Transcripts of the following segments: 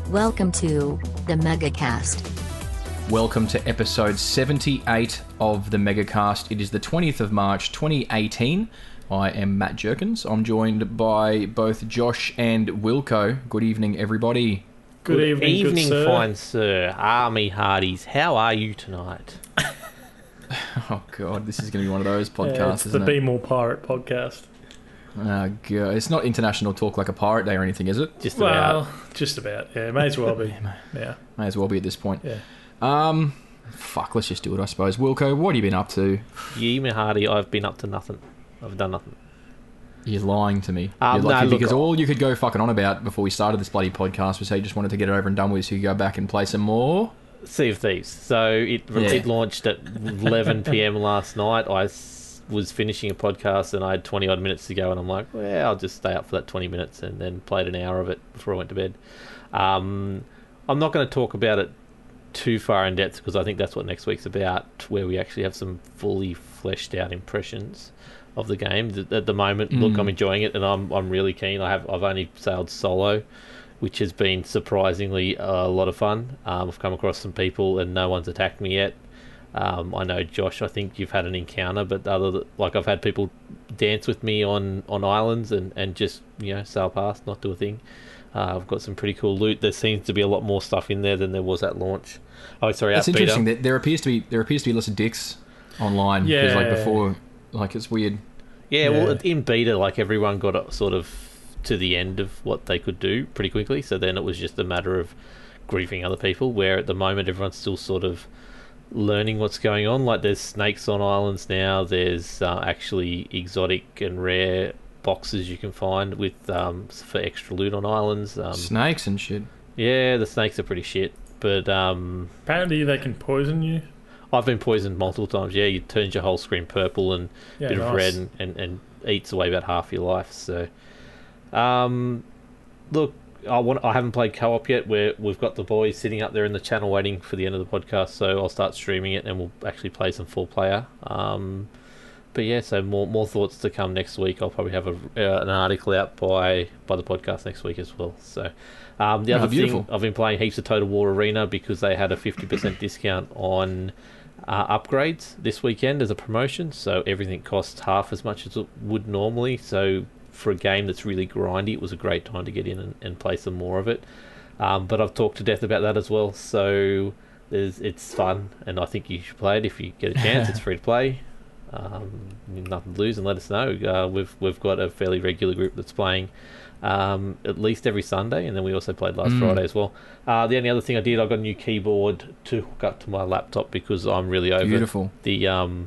Welcome to the MegaCast. Welcome to episode 78 of the MegaCast. It is the 20th of March 2018. I am Matt Jerkins. I'm joined by both Josh and Wilco. Good evening, everybody. Good evening, good sir. Fine sir. Army Hardies, how are you tonight? Oh, God, this is going to be one of those podcasts, Yeah, it's isn't the it? Be More Pirate podcast. Oh, God. It's not International Talk Like a Pirate Day or anything, is it? Just about. Well, just about. Yeah, may as well be. Yeah. May as well be at this point. Yeah. Fuck, let's just do it, I suppose. Wilco, what have you been up to? Yeah, me Hardy, I've been up to nothing. I've done nothing. You're lying to me. No, You're lucky look, because all you could go fucking on about before we started this bloody podcast was how you just wanted to get it over and done with so you could go back and play some more. Sea of Thieves. So it launched at 11 p.m. last night. Was finishing a podcast and I had 20 odd minutes to go, and I'm like, well, I'll just stay up for that 20 minutes, and then played an hour of it before I went to bed. I'm not going to talk about it too far in depth because I think that's what next week's about, where we actually have some fully fleshed out impressions of the game. At the moment, look, I'm enjoying it, and I'm really keen. I've only sailed solo, which has been surprisingly a lot of fun. I've come across some people and no one's attacked me yet. I know, Josh, I think you've had an encounter, but I've had people dance with me on islands and just, sail past, not do a thing. I've got some pretty cool loot. There seems to be a lot more stuff in there than there was at launch. Oh, sorry, It's at beta. interesting that there appears to be lots of dicks online. Yeah. Because before, it's weird. Yeah, well, in beta, everyone got sort of to the end of what they could do pretty quickly, so then it was just a matter of griefing other people, where at the moment everyone's still sort of learning what's going on. There's snakes on islands now, there's actually exotic and rare boxes you can find with for extra loot on islands. Snakes and shit. Yeah, the snakes are pretty shit, but Apparently they can poison you. I've been poisoned multiple times. Yeah, it turns your whole screen purple and Yeah, a bit of nice. red and eats away about half your life. So, look, I haven't played co-op yet. We've got the boys sitting up there in the channel waiting for the end of the podcast. So I'll start streaming it and we'll actually play some full player. But yeah, so more thoughts to come next week. I'll probably have an article out by the podcast next week as well. So the other thing, I've been playing heaps of Total War Arena because they had a 50% discount on upgrades this weekend as a promotion. So everything costs half as much as it would normally. So for a game that's really grindy, it was a great time to get in and play some more of it. But I've talked to death about that as well. So it's fun, and I think you should play it if you get a chance. It's free to play. Nothing to lose, and let us know. We've got a fairly regular group that's playing at least every Sunday, and then we also played last Friday as well. The only other thing I did, I got a new keyboard to hook up to my laptop because I'm really over the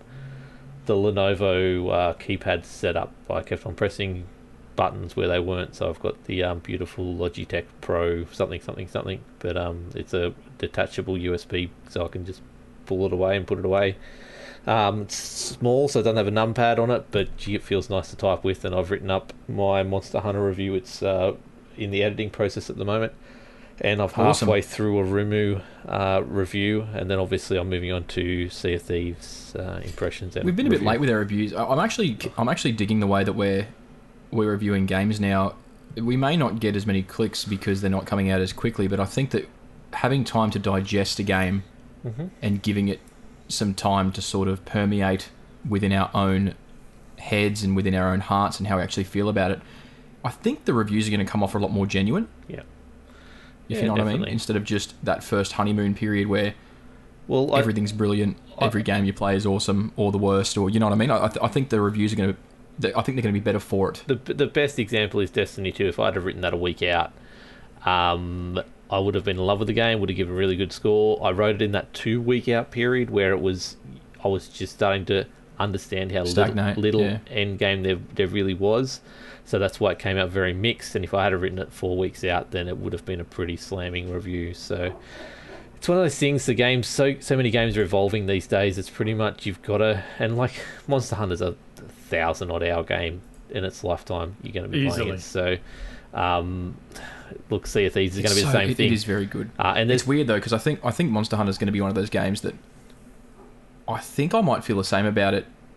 Lenovo keypad setup. I kept on pressing buttons where they weren't, so I've got the beautiful Logitech Pro something, but it's a detachable USB, so I can just pull it away and put it away. It's small, so it doesn't have a numpad on it, but it feels nice to type with, and I've written up my Monster Hunter review. It's in the editing process at the moment, and I've halfway through a Rumu review, and then obviously I'm moving on to Sea of Thieves impressions. And We've been a bit late with our reviews. I'm actually digging the way that we're reviewing games now. We may not get as many clicks because they're not coming out as quickly, but I think that having time to digest a game and giving it some time to sort of permeate within our own heads and within our own hearts and how we actually feel about it, I think the reviews are going to come off a lot more genuine. Yeah. If you know what I mean? Instead of just that first honeymoon period where everything's brilliant, every game you play is awesome, or the worst, or you know what I mean? I think the reviews are going to... I think they're going to be better for it. The best example is Destiny 2. If I'd have written that a week out, I would have been in love with the game, would have given a really good score. I wrote it in that 2 week out period where I was just starting to understand how little end game there really was. So that's why it came out very mixed. And if I had written it 4 weeks out, then it would have been a pretty slamming review. So it's one of those things. The games, so many games are evolving these days. It's pretty much you've got to, and Monster Hunter's a 1,000 odd hour game in its lifetime. You're going to be playing it. So look, Sea of Thieves is going to be the same thing. It is very good. And it's weird though, because I think Monster Hunter is going to be one of those games that I think I might feel the same about it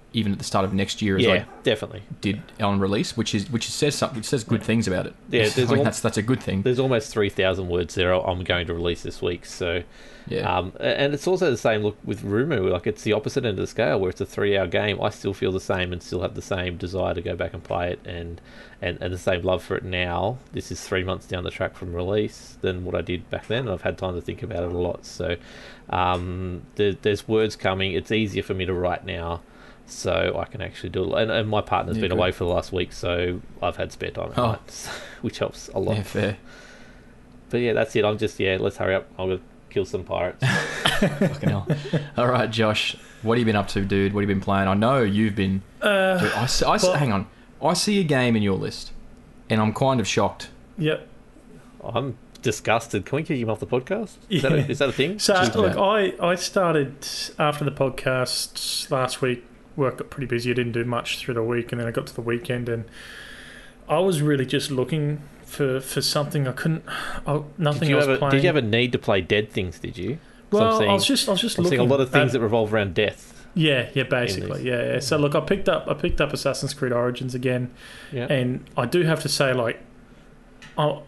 even at the start of next year as I definitely did on release, which says something, which says good things about it. Yeah, I mean, that's a good thing. There's almost 3,000 words there. I'm going to release this week, so Yeah. and it's also the same look with Rumu. Like, it's the opposite end of the scale, where it's a 3-hour game. I still feel the same and still have the same desire to go back and play it, and the same love for it now. This is 3 months down the track from release than what I did back then, and I've had time to think about it a lot. So there's words coming. It's easier for me to write now, so I can actually do it. And my partner's been away for the last week, so I've had spare time at night, which helps a lot. Yeah, fair. But yeah, that's it. I'm just, let's hurry up. I'm going to kill some pirates. Fucking hell. All right, Josh, what have you been up to, dude? What have you been playing? I know you've been... dude, hang on. I see a game in your list, and I'm kind of shocked. Yep. I'm disgusted. Can we kick him off the podcast? Yeah. Is that a thing? So, look, I started after the podcast last week. Work got pretty busy. I didn't do much through the week, and then I got to the weekend, and I was really just looking for something. I couldn't. Nothing else playing. Did you have a need to play Dead Things? Did you? Well, I was just I'm looking. seeing a lot of things that revolve around death. Yeah, basically, yeah. So look, I picked up Assassin's Creed Origins again, and I do have to say, like, I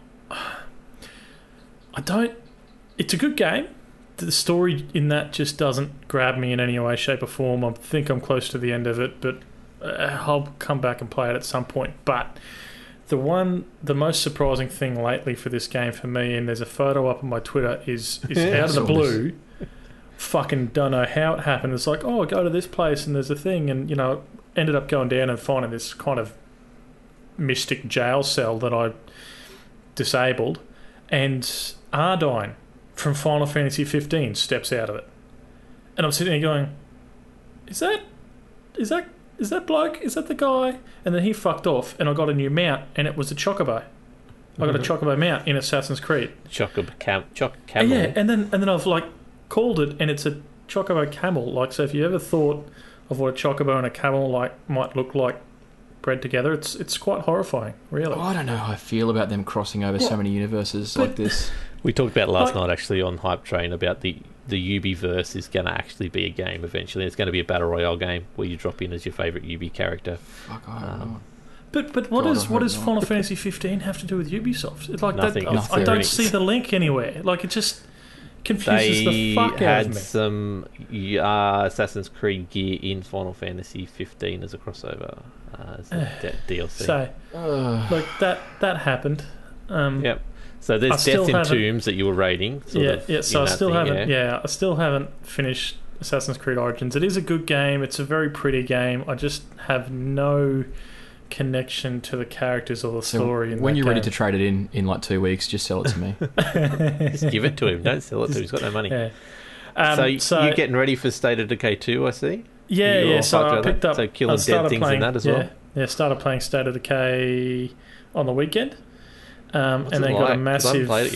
don't. It's a good game. The story in that just doesn't grab me in any way, shape, or form. I think I'm close to the end of it, but I'll come back and play it at some point. But the most surprising thing lately for this game for me, and there's a photo up on my Twitter, is out of the blue. Fucking don't know how it happened. It's like, oh, go to this place and there's a thing, and ended up going down and finding this kind of mystic jail cell that I disabled, and Ardine from Final Fantasy 15 steps out of it, and I'm sitting there going, is that bloke? Is that the guy? And then he fucked off, and I got a new mount, and it was a Chocobo. I got a Chocobo mount in Assassin's Creed. Camel. Yeah, and then I've like called it, and it's a Chocobo camel. Like, so if you ever thought of what a Chocobo and a camel might look like bred together, it's quite horrifying, really. I don't know how I feel about them crossing over so many universes like this. We talked about last night actually on Hype Train about the Ubiverse is going to actually be a game eventually. It's going to be a battle royale game where you drop in as your favourite Ubi character. Fuck, I don't know. But what does Final Fantasy 15 have to do with Ubisoft? It's like nothing. I don't see the link anywhere. Like, it just confuses the fuck out of me. They had some Assassin's Creed gear in Final Fantasy 15 as a crossover, as a DLC. So, look, that happened. Yep. So there's Death in Tombs that you were rating. So I still haven't. I still haven't finished Assassin's Creed Origins. It is a good game. It's a very pretty game. I just have no connection to the characters or the story. When you're ready to trade it in like 2 weeks, just sell it to me. Just give it to him. Don't sell it to him. He's got no money. Yeah. So you're getting ready for State of Decay 2, I see. Yeah. So I picked up. So killing dead things in that as well. Yeah. Started playing State of Decay on the weekend. And then got a massive. I haven't played it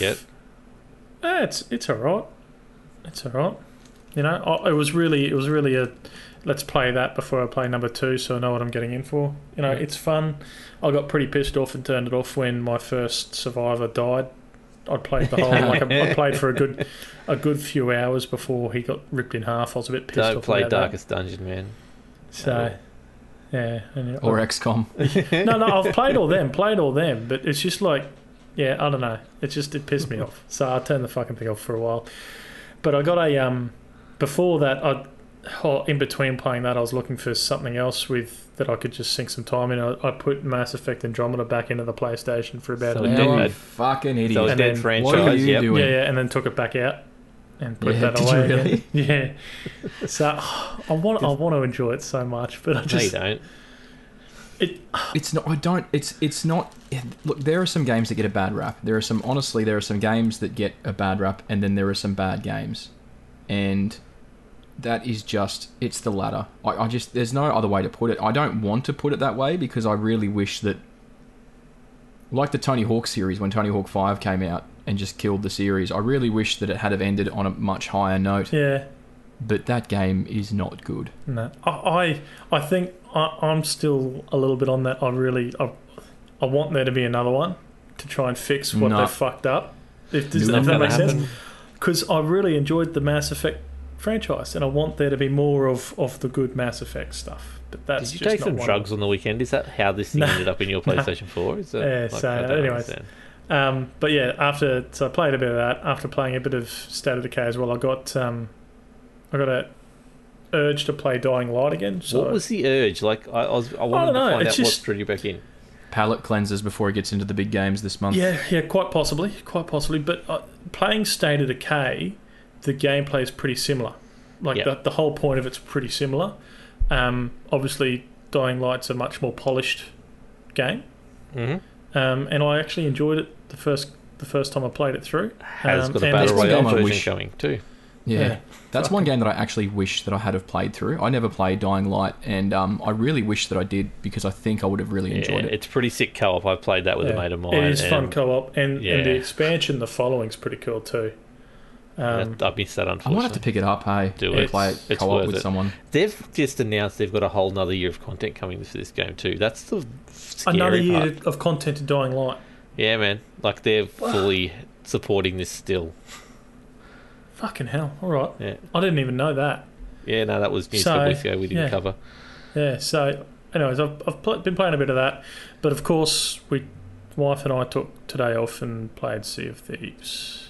yet. It's alright. It's alright. It was really a let's play that before I play number 2, so I know what I'm getting in for. It's fun. I got pretty pissed off and turned it off when my first survivor died. I played the whole I played for a good few hours before he got ripped in half. I was a bit pissed off. Don't play about Darkest Dungeon, man. So. Yeah, or XCOM. No, I've played all them, but it's just like, I don't know. It pissed me off. So I turned the fucking thing off for a while. But I got a before that, in between playing that, I was looking for something else that I could just sink some time in. I put Mass Effect Andromeda back into the PlayStation for about an hour. You fucking idiot. So a dead franchise. What are you doing? Yeah, and then took it back out and put that did away. You really? Yeah. So I want to enjoy it so much, but I just No, you don't. It's not. I don't. It's not. Look, there are some games that get a bad rap. There are some games that get a bad rap, and then there are some bad games, and that is just. It's the latter. I just. There's no other way to put it. I don't want to put it that way because I really wish that, like the Tony Hawk series, when Tony Hawk 5 came out and just killed the series, I really wish that it had have ended on a much higher note. Yeah. But that game is not good. No, I think I'm still a little bit on that. I want there to be another one to try and fix what they fucked up. If that makes sense. Because I really enjoyed the Mass Effect franchise, and I want there to be more of the good Mass Effect stuff. but that's Did you just take not some one drugs on the weekend? Is that how this thing No. ended up in your PlayStation 4? Is that, Yeah, so I don't anyways. understand. But yeah, so I played a bit of that. After playing a bit of State of Decay as well, I got a urge to play Dying Light again. So What was the urge? Like, I wanted don't to know, find it's out what just- drew you back in. Palette cleansers before he gets into the big games this month. yeah, quite possibly. But playing State of Decay, the gameplay is pretty similar. Like Yeah. the whole point of it's pretty similar. Obviously, Dying Light's a much more polished game, Mm-hmm. and I actually enjoyed it the first time I played it through. Has got a and battle there's- one royale game I version wish- coming too. Yeah. That's one game that I actually wish that I had have played through. I never played Dying Light, and I really wish that I did because I think I would have really enjoyed it. It's pretty sick co-op. I've played that with a mate of mine. It is fun and co-op, and Yeah. the expansion, the following's pretty cool too. I missed that, I unfortunately. might have to pick it up, hey, Do and it. play it It's co-op worth with it. someone. They've just announced they've got a whole nother year of content coming for this game too. That's the scary Another year part. of content to Dying Light. Yeah, man. Like, they're fully supporting this still. Fucking hell! All right, Yeah. I didn't even know that. Yeah, no, that was news a So, couple weeks ago we didn't yeah. cover. Yeah. So, anyways, I've been playing a bit of that, but of course, wife and I took today off and played Sea of Thieves.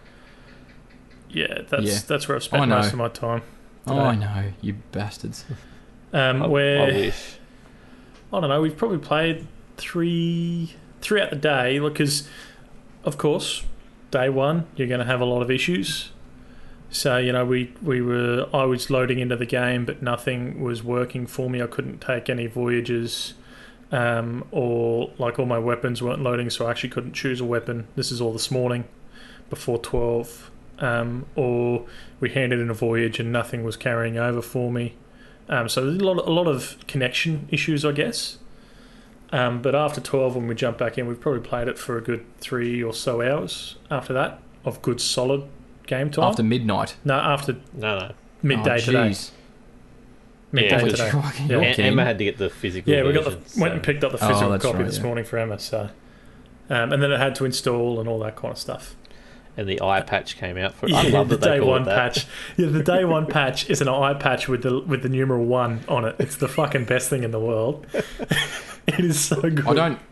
Yeah, that's where I've I spent know. most of my time. Oh, today. I know, you bastards. I Where wish. I don't know, we've probably played three throughout the day, because, of course, day one you're going to have a lot of issues. So I was loading into the game, but nothing was working for me. I couldn't take any voyages, or like all my weapons weren't loading, so I actually couldn't choose a weapon. This is all this morning, before 12. Or we handed in a voyage and nothing was carrying over for me. So there's a lot of connection issues, I guess. But after 12, when we jump back in, we've probably played it for a good 3 or so hours after that of good solid game time. After midnight. No, after No. midday Oh, today. jeez. Midday Yeah, today. Fucking Yeah. you're kidding. Emma had to get the physical Yeah, we got version, went and picked up the Oh, physical that's copy right, this yeah. morning for Emma. So, and then it had to install and all that kind of stuff. and the eye patch came out for it. Yeah, I love the that they day call one it that. patch. Yeah, the day one patch is an eye patch with the numeral 1 on it. It's the fucking best thing in the world. It is so good.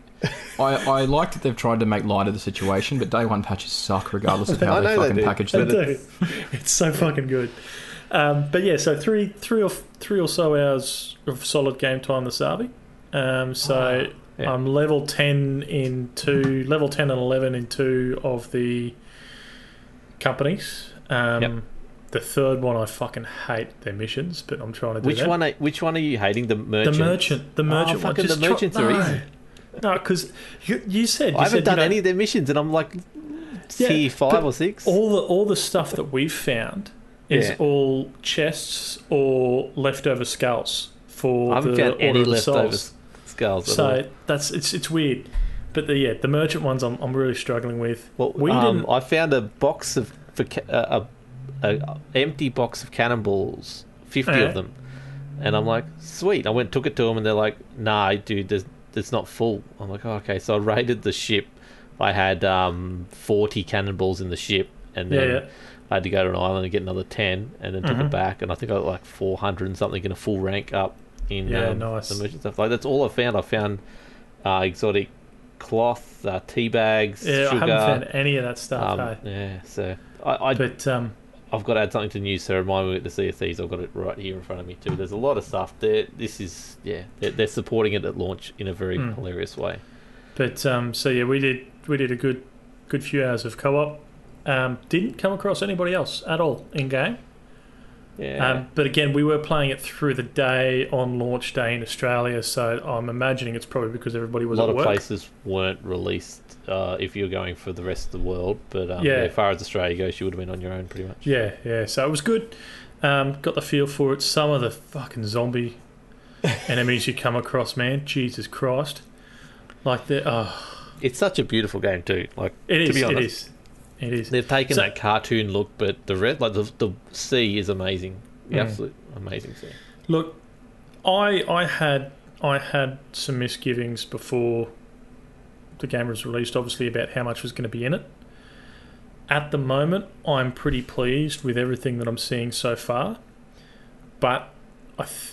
I like that they've tried to make light of the situation, but day one patches suck regardless of how I they know they fucking do. package They them. do. It's so fucking good. But yeah, so three or so hours of solid game time this Arby. So Yeah. I'm level 10 and 11 in 2 of the companies. Yep. The third one, I fucking hate their missions, but I'm trying to do Which that. Which one are you hating? The merchant. The merchant one. fucking Just the merchants are easy. No, because you said I haven't done you know, any of their missions, and I'm like Yeah, tier 5 but or 6. all the stuff that we've found is Yeah. all chests or leftover skulls for I haven't the found Order any of the leftover Souls. skulls at all. So that's it's weird. But the merchant ones I'm really struggling with. Well, we didn't. I found a box of a empty box of cannonballs, 50 Yeah. of them, and I'm like, sweet. I went and took it to them, and they're like, nah, dude, it's not full. I'm like, oh, okay. So I raided the ship. I had 40 cannonballs in the ship, and then Yeah. I had to go to an island and get another 10, and then took Mhm. it back, and I think I got like 400 and something in a full rank up in Yeah, nice. the merchant stuff. Like, that's all I found. I found exotic cloth, tea bags, Yeah, sugar. I haven't found any of that stuff. hey. Yeah, so But I've got to add something to news, so remind me with the Sea of Thieves. I've got it right here in front of me too. There's a lot of stuff there. They're supporting it at launch in a very hilarious way. so yeah, we did a good few hours of co-op. Didn't come across anybody else at all in game. Yeah, But again, we were playing it through the day on launch day in Australia, so I'm imagining it's probably because everybody a was lot at of work. places weren't released if you're going for the rest of the world, but Yeah. as far as Australia goes, you would have been on your own pretty much. Yeah. So it was good. Got the feel for it. Some of the fucking zombie enemies you come across, man, Jesus Christ! Like It's such a beautiful game too. Like, it to is. be honest, It is. It is. they've taken So- that cartoon look, but the red, like the sea is amazing. The absolute amazing sea. Look, I had some misgivings before the game was released, obviously, about how much was going to be in it. At the moment, I'm pretty pleased with everything that I'm seeing so far, but I think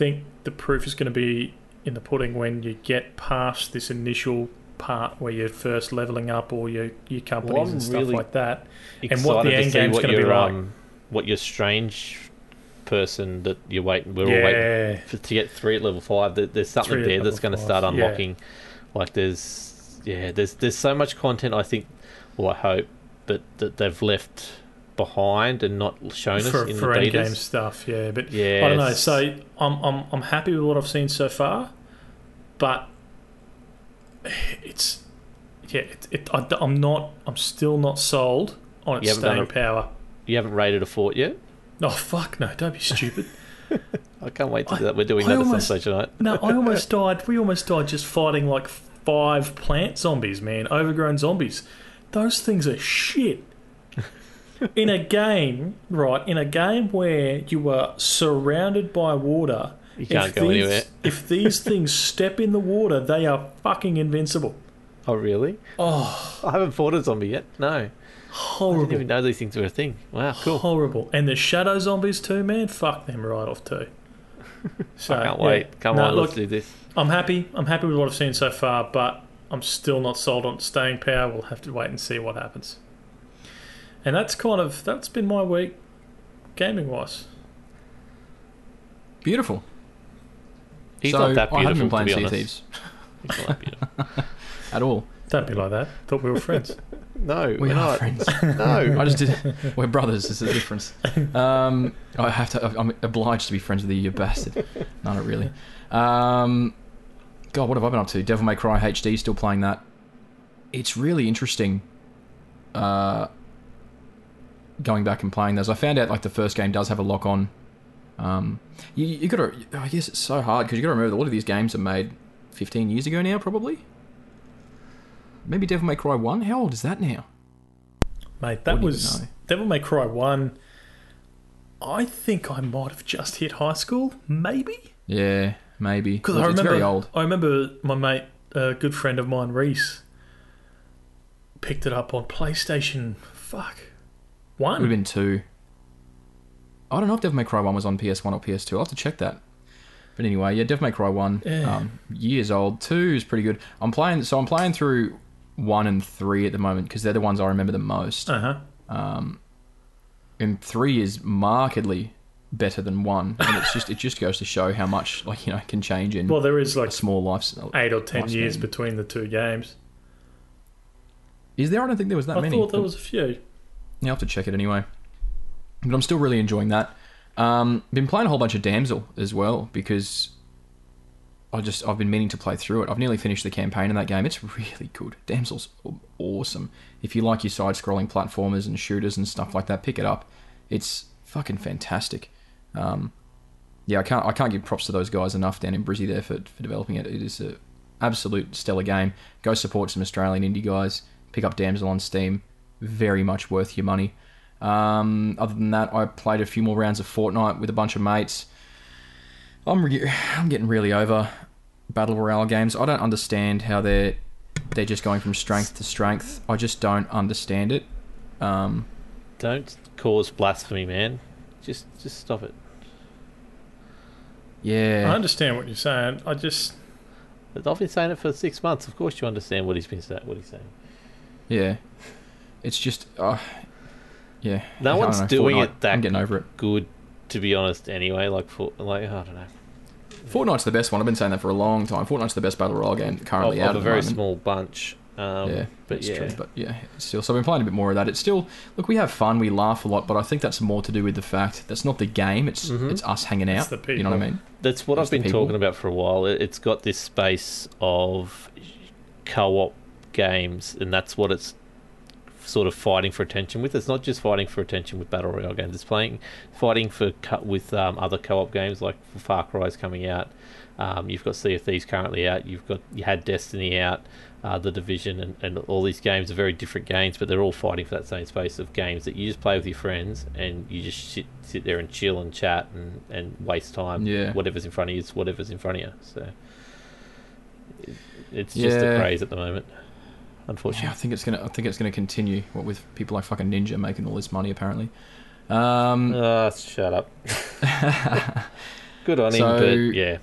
the proof is going to be in the pudding when you get past this initial part where you're first leveling up all your companies and stuff like that, and what the end game's going to be like. What your strange person that you're waiting, we're all waiting to get 3 at level 5. There's something there that's going to start unlocking. Like there's so much content, I think, well, I hope, but that they've left behind and not shown us in the for end game betas. stuff. But I don't know. So I'm happy with what I've seen so far, but I'm still not sold on its staying power. You haven't raided a fort yet? Oh fuck no! Don't be stupid. I can't wait to do that. We're doing that at some stage tonight. No, I almost died. We almost died just fighting like 5 plant zombies, man. Overgrown zombies. Those things are shit. In a game, right? In a game where you are surrounded by water, you can't go anywhere. If these things step in the water, they are fucking invincible. Oh really? Oh, I haven't fought a zombie yet. No. Horrible. I didn't even know these things were a thing. Wow, cool. Horrible. And the shadow zombies too, man. Fuck them right off too. So, I can't wait. Come on, let's do this. I'm happy. I'm happy with what I've seen so far, but I'm still not sold on staying power. We'll have to wait and see what happens. And that's been my week, gaming wise. Beautiful. He's not that beautiful. I haven't been playing to Sea be of honest. Thieves He's not that beautiful. at all. Don't be like that. Thought we were friends. No, We we're are not. friends. No. I just did. We're brothers. There's a difference. I have to. I'm obliged to be friends with you, you bastard. No, not really. God, what have I been up to? Devil May Cry HD. Still playing that. It's really interesting. Going back and playing those, I found out like the first game does have a lock on. You got to. I guess it's so hard because you got to remember that a lot of these games are made 15 years ago now, probably. Maybe Devil May Cry 1? How old is that now? Mate, that was Devil May Cry 1. I think I might have just hit high school, maybe? Yeah, maybe. Because It's very old. I remember my mate, a good friend of mine, Reese, picked it up on PlayStation, 1? Would have been 2. I don't know if Devil May Cry 1 was on PS1 or PS2. I'll have to check that. But anyway, yeah, Devil May Cry 1, years old. 2 is pretty good. I'm playing through 1 and 3 at the moment because they're the ones I remember the most. And 3 is markedly better than 1, and it just goes to show how much can change in. Well, there is like a small lifestyle. 8 or 10 years between the 2 games. Is there? I don't think there was that many. I thought there was a few. Yeah, I'll have to check it anyway. But I'm still really enjoying that. Been playing a whole bunch of Damsel as well because I've been meaning to play through it. I've nearly finished the campaign in that game. It's really good. Damsel's awesome. If you like your side-scrolling platformers and shooters and stuff like that, pick it up. It's fucking fantastic. I can't give props to those guys enough down in Brizzy there for developing it. It is an absolute stellar game. Go support some Australian indie guys. Pick up Damsel on Steam. Very much worth your money. Other than that, I played a few more rounds of Fortnite with a bunch of mates. I'm getting really over Battle Royale games. I don't understand how they're just going from strength to strength. I just don't understand it. Don't cause blasphemy, man. Just stop it. Yeah. I understand what you're saying. I've been saying it for 6 months. Of course you understand what he's saying. Yeah. It's just... yeah. No one's doing Fortnite, it that I'm getting over it. good, to be honest, anyway. I don't know. Fortnite's the best one. I've been saying that for a long time. Fortnite's the best Battle Royale game currently out of at a the very moment. small bunch. True. But yeah, still. So I've been playing a bit more of that. It's still... Look, we have fun. We laugh a lot, but I think that's more to do with the fact that's not the game. It's us hanging out. It's the people. You know what I mean? That's what I've been talking about for a while. It's got this space of co-op games, and that's what it's sort of fighting for attention with. It's not just fighting for attention with Battle Royale games. It's fighting with other co-op games, like Far Cry's coming out. You've got Sea of Thieves currently out. You had Destiny out, The Division, and all these games are very different games, but they're all fighting for that same space of games that you just play with your friends and you just sit there and chill and chat and waste time. Yeah. Whatever's in front of you is whatever's in front of you. So it's just a craze at the moment, unfortunately. Yeah, I think it's gonna continue. What with people like fucking Ninja making all this money apparently. Shut up. Good on him, but yeah.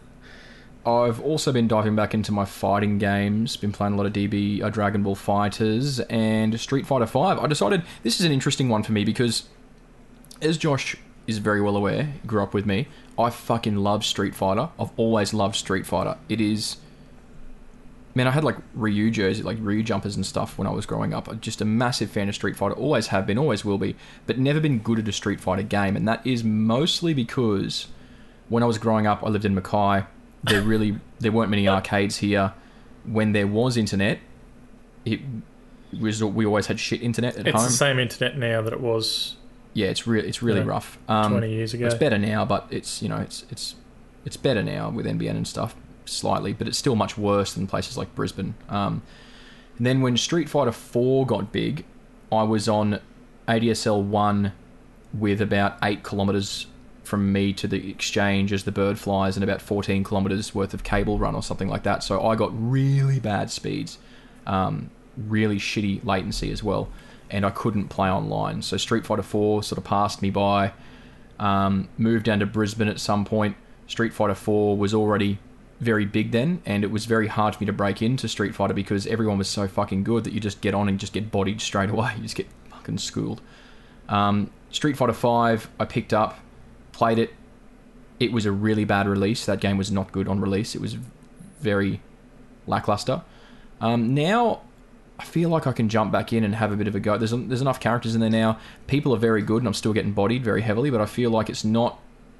I've also been diving back into my fighting games, been playing a lot of DB, Dragon Ball Fighters, and Street Fighter V. I decided this is an interesting one for me because, as Josh is very well aware, grew up with me, I fucking love Street Fighter. I've always loved Street Fighter. It is... Man, I had like Ryu jersey, like Ryu jumpers and stuff when I was growing up. I'm just a massive fan of Street Fighter. Always have been, always will be, but never been good at a Street Fighter game. And that is mostly because when I was growing up, I lived in Mackay. There weren't many arcades here. When there was internet, we always had shit internet at home. It's the same internet now that it was. Yeah, it's really rough. 20 years ago. It's better now, but it's better now with NBN and stuff slightly, but it's still much worse than places like Brisbane. And then when Street Fighter 4 got big, I was on ADSL 1 with about 8 kilometres from me to the exchange as the bird flies and about 14 kilometres worth of cable run or something like that. So I got really bad speeds, really shitty latency as well, and I couldn't play online. So Street Fighter 4 sort of passed me by. Moved down to Brisbane at some point. Street Fighter 4 was already very big then, and it was very hard for me to break into Street Fighter because everyone was so fucking good that you just get on and just get bodied straight away. You just get fucking schooled. Street Fighter 5 I picked up, played it. It was a really bad release. That game was not good on release. It was very lackluster. Now I feel like I can jump back in and have a bit of a go. There's enough characters in there now. People are very good, and I'm still getting bodied very heavily, but I feel like it's not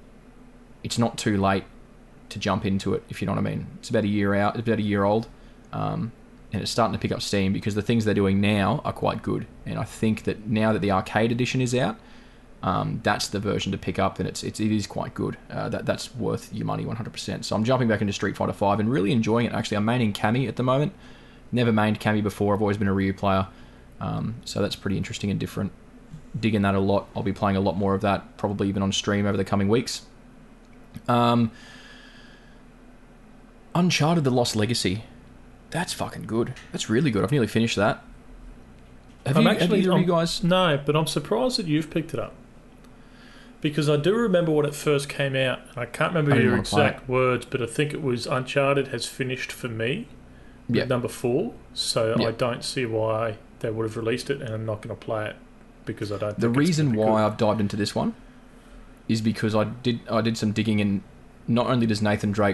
too late to jump into it, if you know what I mean. It's about a year out. It's about a year old, and it's starting to pick up steam because the things they're doing now are quite good. And I think that now that the arcade edition is out, that's the version to pick up, and it is quite good. That's worth your money 100%. So I'm jumping back into Street Fighter 5 and really enjoying it. Actually, I'm maining Cammy at the moment. Never mained Cammy before. I've always been a Ryu player, so that's pretty interesting and different. Digging that a lot. I'll be playing a lot more of that, probably even on stream over the coming weeks. Uncharted: The Lost Legacy. That's fucking good. That's really good. I've nearly finished that. Have either of you guys? No, but I'm surprised that you've picked it up. Because I do remember when it first came out, and I can't remember your exact words, but I think it was Uncharted has finished for me with number 4, so I don't see why they would have released it, and I'm not going to play it because I don't think the reason why I've dived into this one is because I did some digging, and not only does Nathan Drake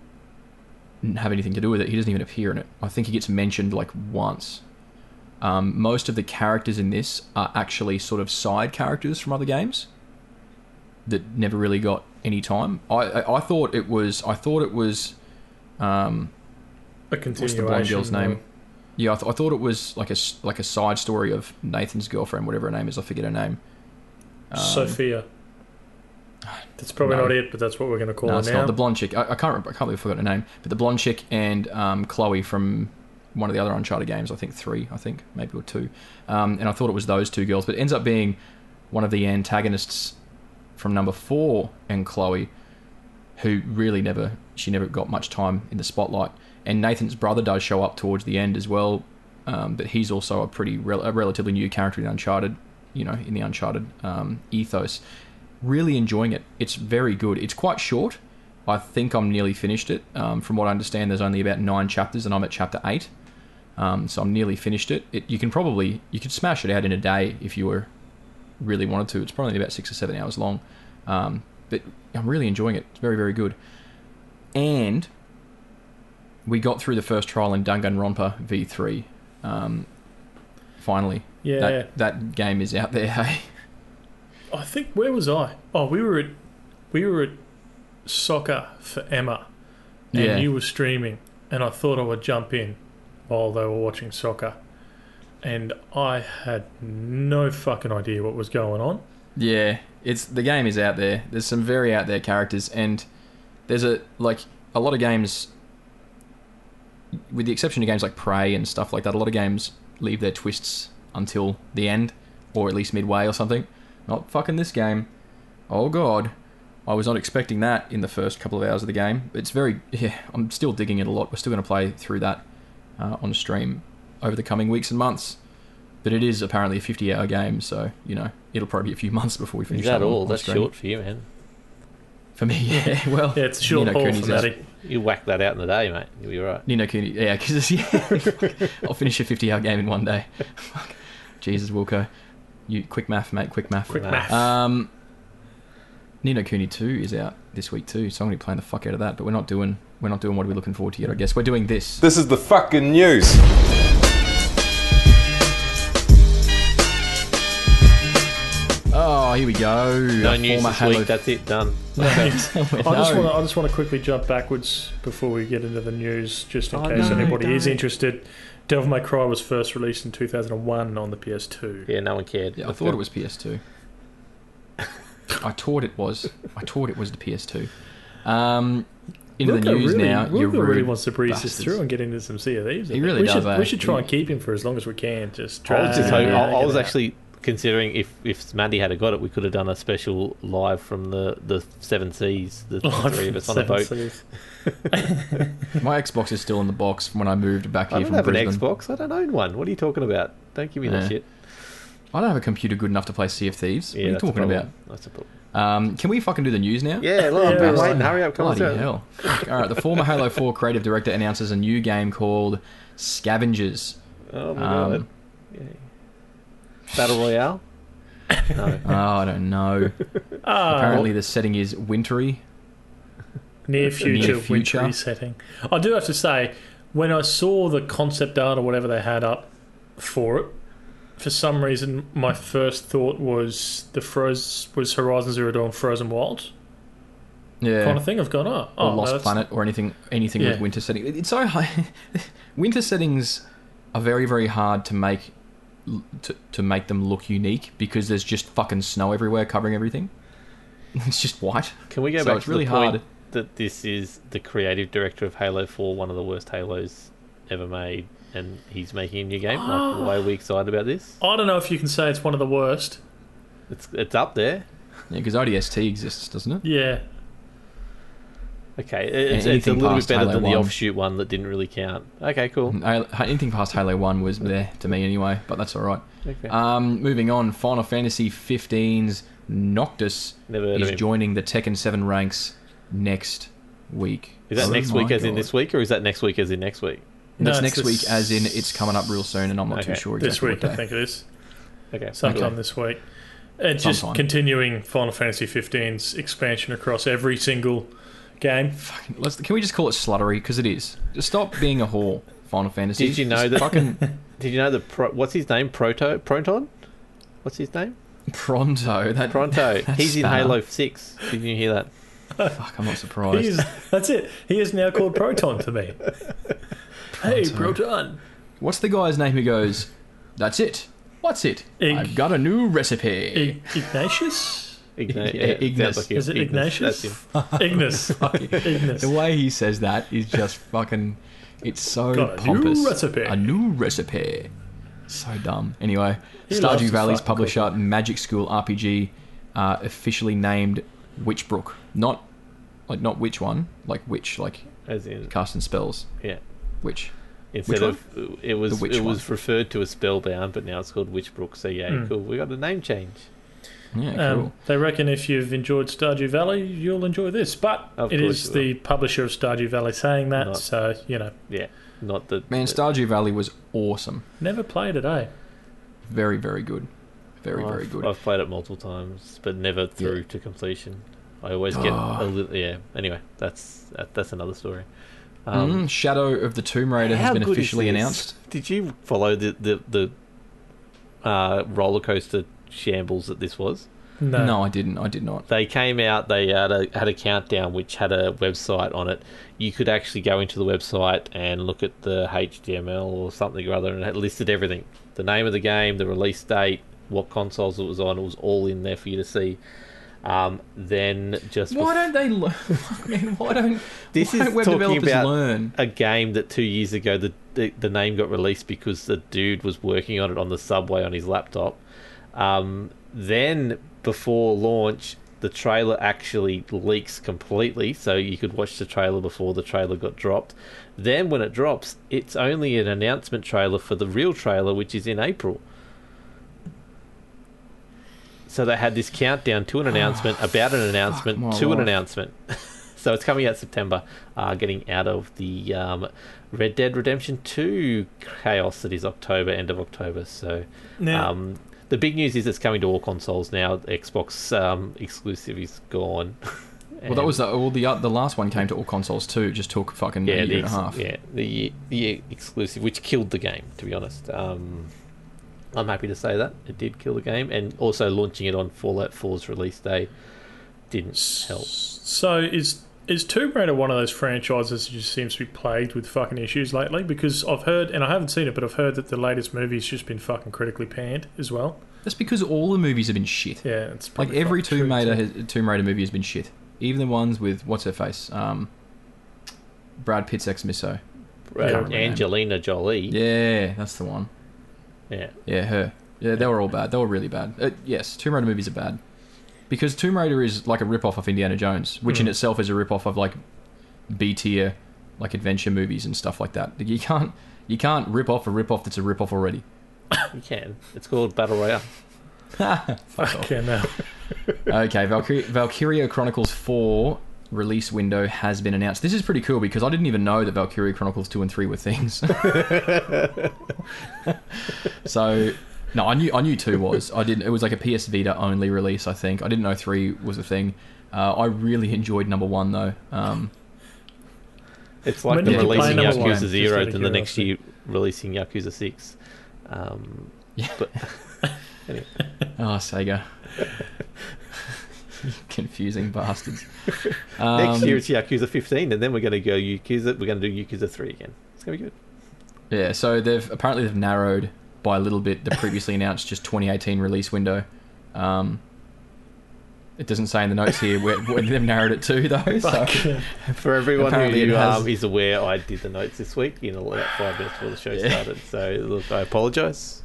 have anything to do with it, he doesn't even appear in it. I think he gets mentioned like once. Most of the characters in this are actually sort of side characters from other games that never really got any time. I thought it was a continuation. What's the blonde girl's name? Yeah, I thought it was like a side story of Nathan's girlfriend, whatever her name is. I forget her name. Sophia. That's probably not it, but that's what we're going to call her now. It's not the blonde chick. I can't believe I forgot her name. But the blonde chick and Chloe from one of the other Uncharted games, I think 3, maybe or 2. And I thought it was those two girls, but it ends up being one of the antagonists from number 4 and Chloe, who really never got much time in the spotlight. And Nathan's brother does show up towards the end as well, but he's also a relatively new character in Uncharted, in the Uncharted ethos. Really enjoying it. It's very good. It's quite short. I think I'm nearly finished it. From what I understand, there's only about 9 chapters, and I'm at chapter 8. So I'm nearly finished it. You could smash it out in a day if you really wanted to. It's probably about 6 or 7 hours long. But I'm really enjoying it. It's very, very good. And we got through the first trial in Danganronpa V3. Finally. Yeah. That game is out there, hey? I think, where was I? Oh, we were at Soccer for Emma, and you were streaming, and I thought I would jump in while they were watching soccer, and I had no fucking idea what was going on. Yeah, the game is out there. There's some very out there characters, and there's a lot of games, with the exception of games like Prey and stuff like that, a lot of games leave their twists until the end, or at least midway or something. Not fucking this game. Oh god. I was not expecting that in the first couple of hours of the game. I'm still digging it a lot. We're still going to play through that on stream over the coming weeks and months. But it is apparently a 50-hour game, so, it'll probably be a few months before we finish that. Is that all? That's short for you, man. For me, yeah. Well, Yeah, it's a short Ni no haul Kuni's for out. Matty. You whack that out in a day, mate. You'll be right. Ni no Kuni, yeah, because I'll finish a 50-hour game in one day. Fuck. Jesus, Wilco. You quick math, mate. Quick math. Quick Math. math. Ni no Kuni 2 is out this week too, so I'm going to be playing the fuck out of that. But we're not doing what are we looking forward to yet. I guess we're doing this. This is the fucking news. Oh, here we go. No A news former this Halo week. That's it. Done. I No. just want to quickly jump backwards before we get into the news, just in Oh, case no, anybody is don't. interested. Devil May Cry was first released in 2001 on the PS2. Yeah, no one cared. Yeah, I thought it was PS2. I thought it was the PS2. Into the news now. You're Wilco really rude wants to breeze bastards. this through and get into some Sea of Thieves. I He think. really we does, should, eh? we should try and keep him for as long as we can. Just I was, just drag hoping, him out, I was get him actually considering if Maddie had got it, we could have done a special live from the Seven Seas, the out. three of us on a boat. My Xbox is still in the box from when I moved back I here don't from have Brisbane. an Xbox. I don't own one. What are you talking about? Don't give me Yeah. that shit. I don't have a computer good enough to play Sea of Thieves. Yeah, what are you that's a talking problem. about? That's a problem. Can we fucking do the news now? Yeah, look, I've Yeah, been right. waiting. Hurry up, come on. Bloody hell. All right, the former Halo 4 creative director announces a new game called Scavengers. Oh my god. Yay. Battle Royale? No. Oh, I don't know. Apparently the setting is wintry. Near future, Near future. wintry setting. I do have to say, when I saw the concept art or whatever they had up for it, for some reason my first thought was was Horizon Zero Dawn Frozen Wilds Yeah. kind of thing. I've gone, Or no, Lost that's- Planet or anything Yeah. with winter setting. It's so high. Winter settings are very, very hard to make them look unique because there's just fucking snow everywhere covering everything. It's just white. Can we go So back it's to really the point hard. that this is the creative director of Halo 4, one of the worst Halos ever made, and he's making a new game? Like, why are we excited about this? I don't know if you can say it's one of the worst. It's up there. Yeah, because ODST exists, doesn't it? Yeah. Okay, it's a Anything little bit past better Halo than the 1. offshoot one that didn't really count. Okay, cool. Anything past Halo 1 was there to me anyway, but that's alright. Okay. Moving on, Final Fantasy 15's Noctis Never heard is of him. joining the Tekken 7 ranks next week. Is that Oh next my week as in God. this week, or is that next week as in next week? That's No, next it's week, this- as in it's coming up real soon, and I'm not too Okay. sure This exactly week, what I day. think it is. Okay. Sometime Okay. this week. And just Sometime. continuing Final Fantasy 15's expansion across every single game. Can we just call it sluttery? Because it is. Just stop being a whore, Final Fantasy. Did you know Just that- fucking Did you know what's his name? Proton? What's his name? Pronto? Pronto. That's He's in spanner. Halo 6. Did you hear that? Fuck, I'm not surprised. That's it. He is now called Proton to me. Hey, Proton. What's the guy's name who goes, "That's it. What's it? I've got a new recipe." Ignatius? Ignis. sounds like him. Is it Ignatius? That's him. Ignis. Ignis. The way he says that is just fucking. It's so Got a pompous. new recipe. A new recipe. So dumb. Anyway, He loves Stardew to Valley's fucking publisher Magic School RPG officially named Witchbrook. Not which one, like witch, like As in, casting spells. yeah. Which. Instead Which of it was The witch referred to as Spellbound, but now it's called Witchbrook. So yeah, cool. We got a name change. Yeah, cool. They reckon if you've enjoyed Stardew Valley, you'll enjoy this. But Of it course is you the publisher of Stardew Valley saying that, Not- so, you know, Yeah, not the Man, Stardew Valley was awesome. never played it, eh? Very, very good. Very, very good. I've played it multiple times, but never through to completion. I always get a little. Yeah. Anyway, that's another story. Shadow of the Tomb Raider has How been good is officially this? announced. Did you follow the roller coaster shambles that this was? No, I didn't. I did not. They came out. They had a countdown which had a website on it. You could actually go into the website and look at the HTML or something or other, and it listed everything: the name of the game, the release date, what consoles it was on. It was all in there for you to see. Then just Why don't they learn? Man, why don't This why is don't web talking developers about learn? a game that 2 years ago the name got released because the dude was working on it on the subway on his laptop. Then before launch, the trailer actually leaks completely, so you could watch the trailer before the trailer got dropped. Then when it drops, it's only an announcement trailer for the real trailer, which is in April. So they had this countdown to an announcement, about an announcement, to an announcement. So it's coming out September, getting out of the Red Dead Redemption 2 chaos that is October, end of October. So Now, the big news is it's coming to all consoles now. The Xbox exclusive is gone. Well, that was the last one came to all consoles too. It just took fucking a year and a half. Yeah, the exclusive, which killed the game, to be honest. I'm happy to say that it did kill the game, and also launching it on Fallout 4's release day didn't help. so is Tomb Raider one of those franchises that just seems to be plagued with fucking issues lately? Because I've heard, and I haven't seen it, but I've heard that the latest movie's just been fucking critically panned as well. That's because all the movies have been shit. Yeah, it's Like probably every fucking true, Tomb Raider movie has been shit. Even the ones with what's her face, Brad Pitt's ex-misso. Angelina Jolie. Yeah, that's the one. Yeah, Her. Yeah, they were all bad. They were really bad. Yes, Tomb Raider movies are bad. Because Tomb Raider is like a rip-off of Indiana Jones, which in itself is a rip-off of like B-tier like adventure movies and stuff like that. You can't rip off a rip-off that's a rip-off already. You can. It's called Battle Royale. Okay, now. Okay, Valkyria Chronicles 4 release window has been announced. This is pretty cool because I didn't even know that Valkyria Chronicles 2 and 3 were things. So, no, I knew 2 was. It was like a PS Vita only release, I think. I didn't know 3 was a thing. I really enjoyed number 1 though. It's like When them did you play releasing number one? Yakuza Just 0 out of and the next curiosity. year releasing Yakuza 6. But anyway. Oh, Sega. You confusing bastards. Next year it's Yakuza 15, and then we're going to do Yakuza 3 again. It's going to be good. Yeah, so they've narrowed by a little bit the previously announced just 2018 release window. It doesn't say in the notes here where they've narrowed it to though. So For everyone Apparently who it has- is aware, I did the notes this week in about 5 minutes before the show started. So look, I apologise.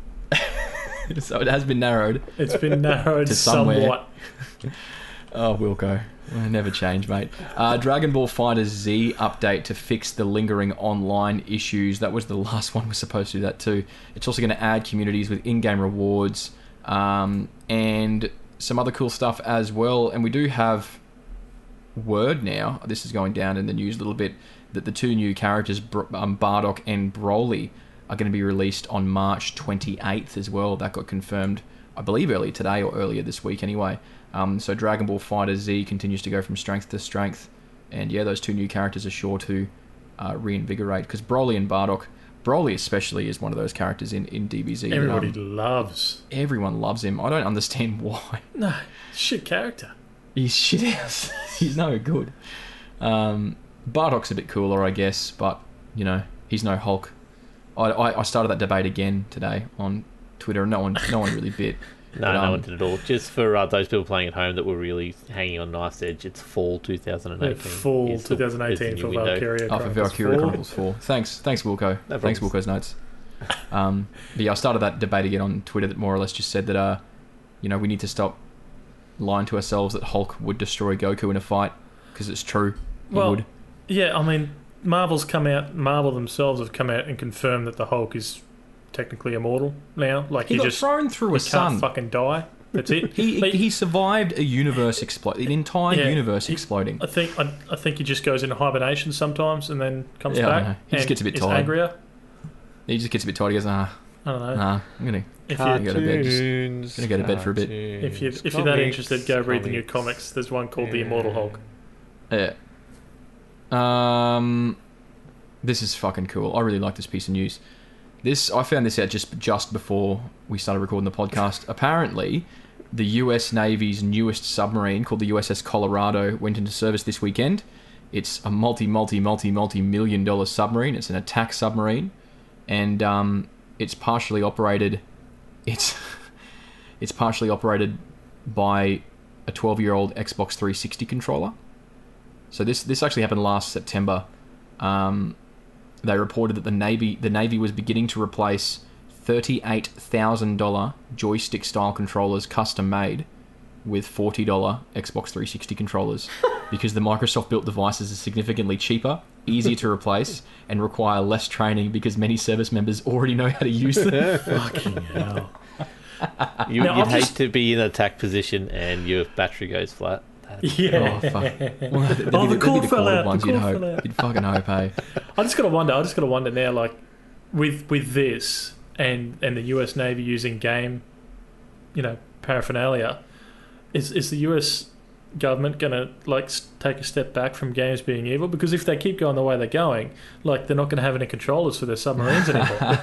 so it has been narrowed. It's been narrowed To somewhere. somewhat. Oh, Wilco. We'll never change, mate. Dragon Ball Fighter Z update to fix the lingering online issues. That was the last one. We're supposed to do that too. It's also going to add communities with in-game rewards and some other cool stuff as well. And we do have word now, this is going down in the news a little bit, that the 2 new characters, Bardock and Broly, are going to be released on March 28th as well. That got confirmed, I believe, earlier today or earlier this week anyway. So Dragon Ball Fighter Z continues to go from strength to strength. And yeah, those 2 new characters are sure to reinvigorate. Because Broly and Bardock, Broly especially is one of those characters in DBZ. Everybody that, loves. everyone loves him. I don't understand why. No, shit character. He's shit house. He's no good. Bardock's a bit cooler, I guess, but, you know, he's no Hulk. I started that debate again today on Twitter, and no one really bit. No, no one did at all. Just for those people playing at home that were really hanging on knife's edge, it's fall 2018. Full is the 2018 new for window. Valkyria. Oh, for Valkyria Chronicles 4. Thanks, Wilco. No Thanks, problems. Wilco's notes. But yeah, I started that debate again on Twitter that more or less just said that, you know, we need to stop lying to ourselves that Hulk would destroy Goku in a fight, because it's true. He Well, would. yeah, I mean, Marvel themselves have come out and confirmed that the Hulk is technically immortal now. Like, He got thrown through a can't sun. fucking die. That's it. He survived a universe an entire Yeah, universe he- exploding. I think he just goes into hibernation sometimes and then comes Yeah, I back. know. He just and gets a bit is tired. angrier. He just gets a bit tired. He goes, I don't know. nah, I'm gonna If go you to bed. Just gonna go to bed for a bit. if you're that interested, go read the new comics. There's one called The Immortal Hulk. Yeah. This is fucking cool. I really like this piece of news. I found this out just before we started recording the podcast. Apparently, the US Navy's newest submarine, called the USS Colorado, went into service this weekend. It's a multi-million-dollar submarine. It's an attack submarine, and it's partially operated. It's partially operated by a 12-year-old Xbox 360 controller. So this actually happened last September. They reported that the Navy was beginning to replace $38,000 joystick-style controllers custom-made with $40 Xbox 360 controllers because the Microsoft-built devices are significantly cheaper, easier to replace, and require less training because many service members already know how to use them. Fucking hell. You'd I've hate just- to be in attack position and your battery goes flat. Yeah. Oh, fuck. Well, The they'd be cord the fell corded out. ones The you'd cord fell hope. out. You'd fucking hope, hey. I just gotta wonder now, like with this and the US Navy using game, paraphernalia, is the US government gonna take a step back from games being evil? Because if they keep going the way they're going, they're not gonna have any controllers for their submarines anymore.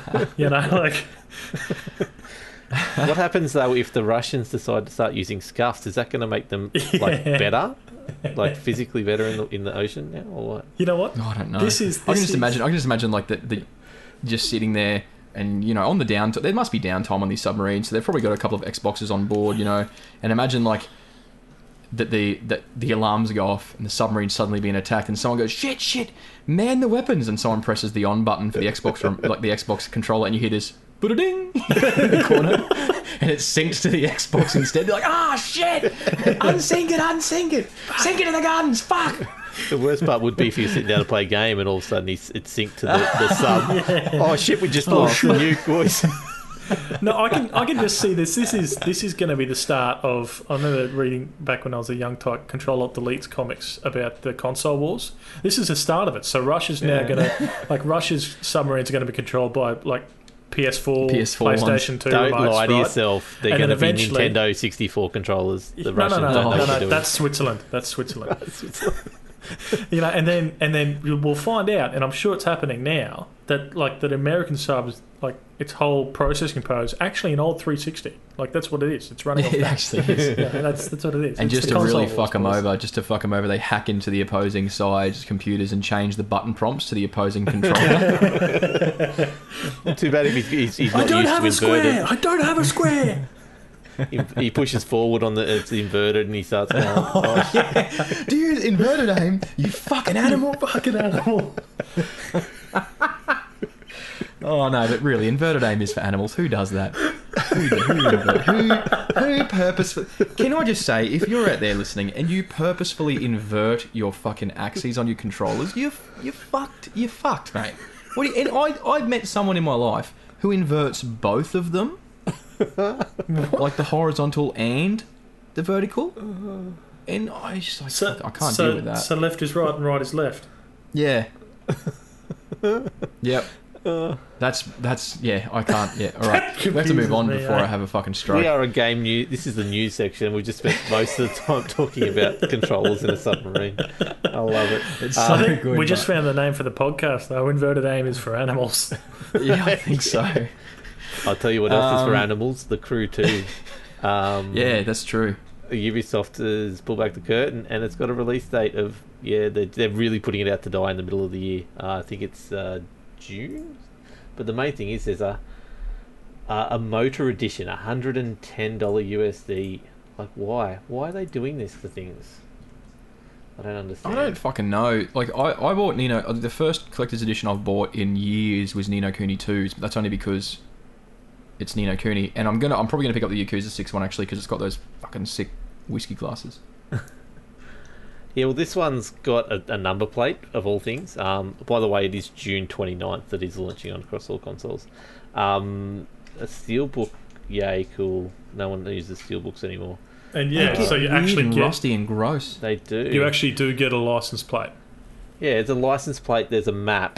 What happens though if the Russians decide to start using scuffs? Is that going to make them better, physically better in the ocean now, or what? You know what? I don't know. I I can just imagine like the just sitting there and on the downtime. There must be downtime on these submarines, so they've probably got a couple of Xboxes on board, and imagine like that the alarms go off and the submarine's suddenly being attacked, and someone goes shit, man the weapons, and someone presses the on button for the Xbox like the Xbox controller, and you hear this ding in the corner, and it syncs to the Xbox instead. They're like, shit, unsync it, sink it in the guns, fuck. The worst part would be if you sit down to play a game and all of a sudden it's synced to the sub. Oh shit, we just lost the nuke, boys. No, I can just see this. This is going to be the start of. I remember reading back when I was a young type Control Alt Deletes comics about the console wars. This is the start of it. So Russia's now going to Russia's submarines are going to be controlled by PS4 PlayStation 2 Don't remotes, lie to right? yourself. They're And going then to be Nintendo 64 controllers. The No, Russians don't know what they're doing. that's Switzerland. That's Switzerland. And then we'll find out, and I'm sure it's happening now, that that American subs, its whole processing power is actually an old 360. That's what it is. It's running off It that. actually is. Yeah, that's what it is. And It's just the to really console fuck them wars. over, they hack into the opposing side's computers and change the button prompts to the opposing controller. Too bad if he's I not don't used have to a square. inverted. I don't have a square. He pushes forward on it's inverted and he starts going, oh, Do you inverted aim? You fucking animal. Fucking animal. Oh no, but really, inverted aim is for animals. Who does that? Who purposefully? Can I just say, if you're out there listening and you purposefully invert your fucking axes on your controllers, you're fucked. You're fucked, mate. And I've met someone in my life who inverts both of them, like the horizontal and the vertical, and I just I can't deal with that. So left is right and right is left. Yeah. Yep. That's yeah. I can't. Yeah. All right. We have to move on before I have a fucking stroke. we are a game news. This is the news section. We just spent most of the time talking about controllers in a submarine. I love it. It's I so think good. we just mate. found the name for the podcast, though. Inverted aim is for animals. Yeah, I think so. I'll tell you what else is for animals. The Crew 2. Yeah, that's true. Ubisoft has pulled back the curtain and it's got a release date of they're really putting it out to die in the middle of the year. I think it's June, but the main thing is there's a motor edition, $110 USD. Why are they doing this for things? I don't understand. I don't fucking know. I bought Nino. The first collector's edition I've bought in years was Ni no Kuni 2. But that's only because it's Ni no Kuni, and I'm probably gonna pick up the Yakuza 6 one actually because it's got those fucking sick whiskey glasses. Yeah, well, this one's got a number plate of all things. By the way, it is June 29th that is launching on across all consoles. A steelbook, yay, cool. No one uses steelbooks anymore. And So you actually rusty and gross. They do. You actually do get a license plate. Yeah, it's a license plate. There's a map.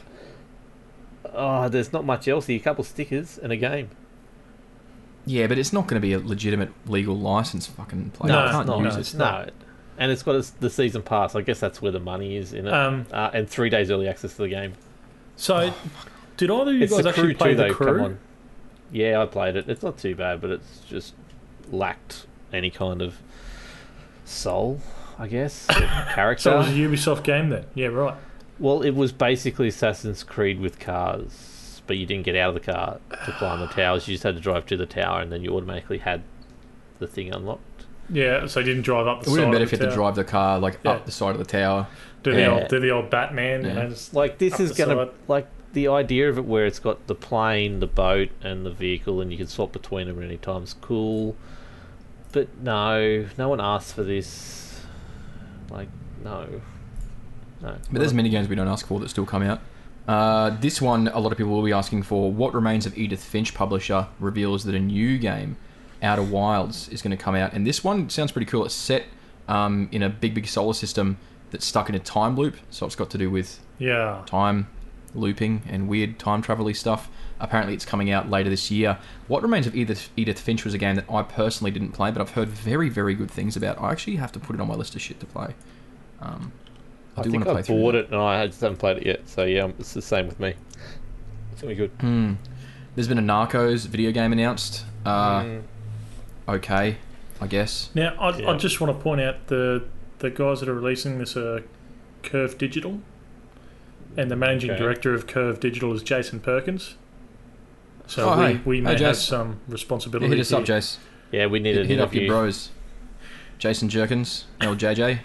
Oh, there's not much else. A couple stickers and a game. Yeah, but it's not going to be a legitimate legal license fucking plate. No, I can't no, use it's it. not. No, and it's got the season pass. I guess that's where the money is in it. And 3 days early access to the game. So, did either of you It's guys the actually Crew play too, the though. Crew? Come on. Yeah, I played it. It's not too bad, but it's just lacked any kind of soul, I guess, or character. So it was a Ubisoft game then? Yeah, right. Well, it was basically Assassin's Creed with cars, but you didn't get out of the car to climb the towers. You just had to drive to the tower, and then you automatically had the thing unlocked. Yeah, so you didn't drive up the It would side have been better of if you the had to tower. drive the car up the side of the tower. Do Yeah. the old Batman, Yeah. just Like, this up is the going to... side. Like, the idea of it where it's got the plane, the boat, and the vehicle, and you can swap between them at any time is cool. But no one asked for this. Like, no. But there's many games we don't ask for that still come out. This one, a lot of people will be asking for. What Remains of Edith Finch publisher reveals that a new game Outer Wilds is going to come out, and this one sounds pretty cool. It's set in a big solar system that's stuck in a time loop, so it's got to do with time looping and weird time travel-y stuff. Apparently it's coming out later this year. What Remains of Edith Finch was a game that I personally didn't play, but I've heard very, very good things about. I actually have to put it on my list of shit to play. I think I bought it and I just haven't played it yet, so yeah, it's the same with me. It's going to be good. There's been a Narcos video game announced. Okay, I guess. Now, I just want to point out the guys that are releasing this are Curve Digital, and the managing director of Curve Digital is Jason Perkins. So we may have some responsibility. Hit us up, Jace. Yeah, we need to hit up your bros. Jason Jerkins, LJJ.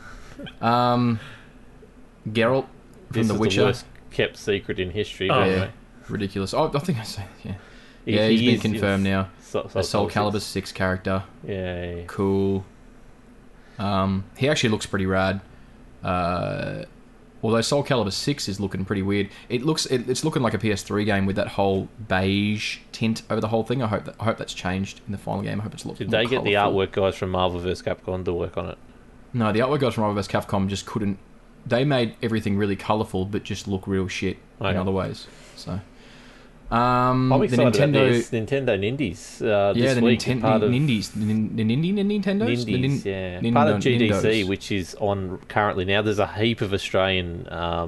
Geralt from The Witcher. The worst kept secret in history. Yeah, ridiculous. I think I say he's been confirmed now. A Soul Calibur 6 character. Yeah. Cool. He actually looks pretty rad. Although Soul Calibur 6 is looking pretty weird. It's looking like a PS3 game with that whole beige tint over the whole thing. I hope that's changed in the final game. I hope it's looking. Did they get the artwork guys from Marvel vs. Capcom to work on it? No, the artwork guys from Marvel vs. Capcom just couldn't. They made everything really colourful, but just look real shit in other ways. So, I'm excited about this Nintendo Nindies this week. Nindies, the Nintendos, Nindies, part of GDC, which is on currently now. There's a heap of Australian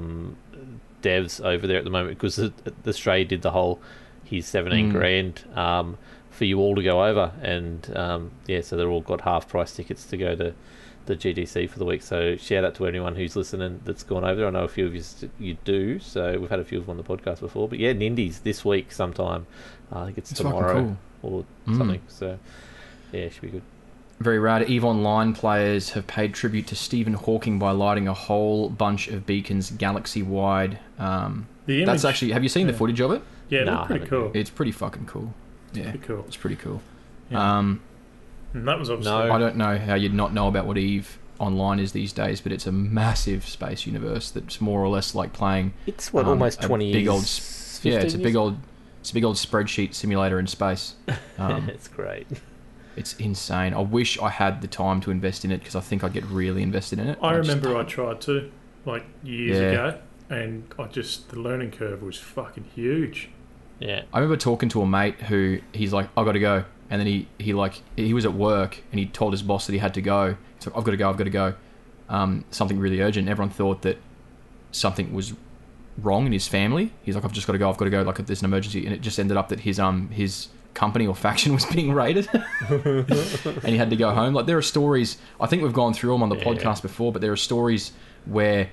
devs over there at the moment because Australia did the whole here's 17 grand for you all to go over, and so they're all got half price tickets to go to the GDC for the week. So shout out to anyone who's listening that's gone over there. I know a few of you do, so we've had a few of them on the podcast before. But yeah, Nindies this week sometime. I think it's tomorrow or something. So yeah, it should be good. Very rad. EVE Online players have paid tribute to Stephen Hawking by lighting a whole bunch of beacons galaxy-wide. That's actually... Have you seen the footage of it? Yeah, it looked pretty cool. It's pretty fucking cool. Yeah, pretty cool. It's pretty cool. Yeah. And that was obviously... I don't know how you'd not know about what EVE Online is these days, but it's a massive space universe that's more or less like playing... It's almost 20 big years? Old, it's a big old spreadsheet simulator in space. It's great. It's insane. I wish I had the time to invest in it because I think I'd get really invested in it. I remember I tried to, years ago, and the learning curve was fucking huge. Yeah. I remember talking to a mate who he's like, "I got to go," and then he was at work and he told his boss that he had to go. He's like, I've got to go. Something really urgent. Everyone thought that something was wrong in his family. He's like, I've just got to go. Like, there's an emergency, and it just ended up that his company or faction was being raided and he had to go home. Like, there are stories, I think we've gone through them on the podcast before, but there are stories where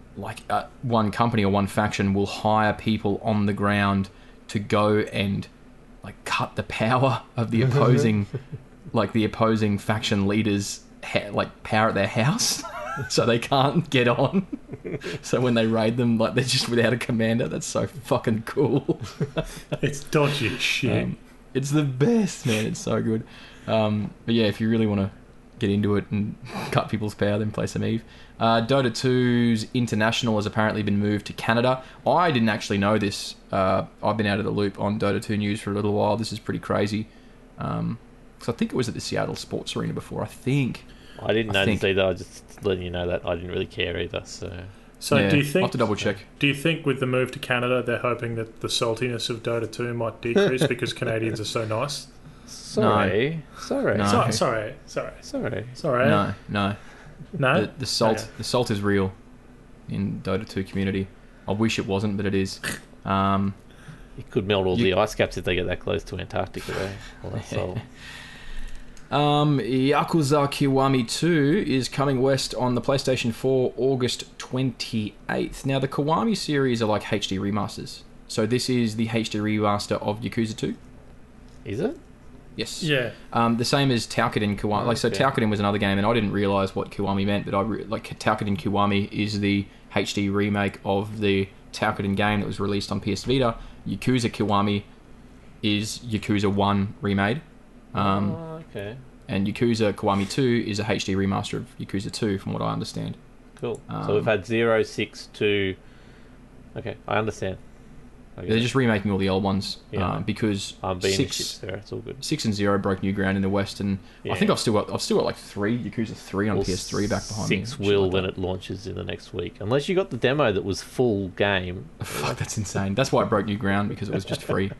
one company or one faction will hire people on the ground to go and cut the power of the opposing the opposing faction leaders power at their house so they can't get on. So when they raid them, they're just without a commander. That's so fucking cool. It's dodgy as shit. It's the best, man. It's so good. But yeah, if you really want to get into it and cut people's power, then play some EVE. Dota 2's International has apparently been moved to Canada. I didn't actually know this. I've been out of the loop on Dota 2 news for a little while. This is pretty crazy. Because I think it was at the Seattle Sports Arena before, I think. I didn't notice either. I just letting you know that I didn't really care either. So do you think... I'll have to double check. Do you think with the move to Canada, they're hoping that the saltiness of Dota 2 might decrease because Canadians are so nice? Sorry. No. Sorry. No. The salt is real in Dota 2 community. I wish it wasn't, but it is. It could melt all the ice caps if they get that close to Antarctica. All that salt. Yakuza Kiwami 2 is coming west on the PlayStation 4 August 28th. Now, the Kiwami series are like HD remasters. So this is the HD remaster of Yakuza 2. Is it? Yes. Yeah. The same as Touken Kiwami. So Touken was another game, and I didn't realise what Kiwami meant, but Touken Kiwami is the HD remake of the Touken game that was released on PS Vita. Yakuza Kiwami is Yakuza 1 remade. Okay. And Yakuza Kiwami 2 is a HD remaster of Yakuza 2, from what I understand. Cool. So we've had 0, 6, 2... Okay, I understand. I They're guess. just remaking all the old ones Yeah. because I'm being a shit, 6, Sarah. It's all good. 6 and 0 broke new ground in the West, and Yeah. I think I've still got like 3 Yakuza 3 on Well, PS3 back behind me. 6 Shit will like when that. it launches in the next week. Unless you got the demo that was full game. Fuck, that's insane. That's why it broke new ground, because it was just free.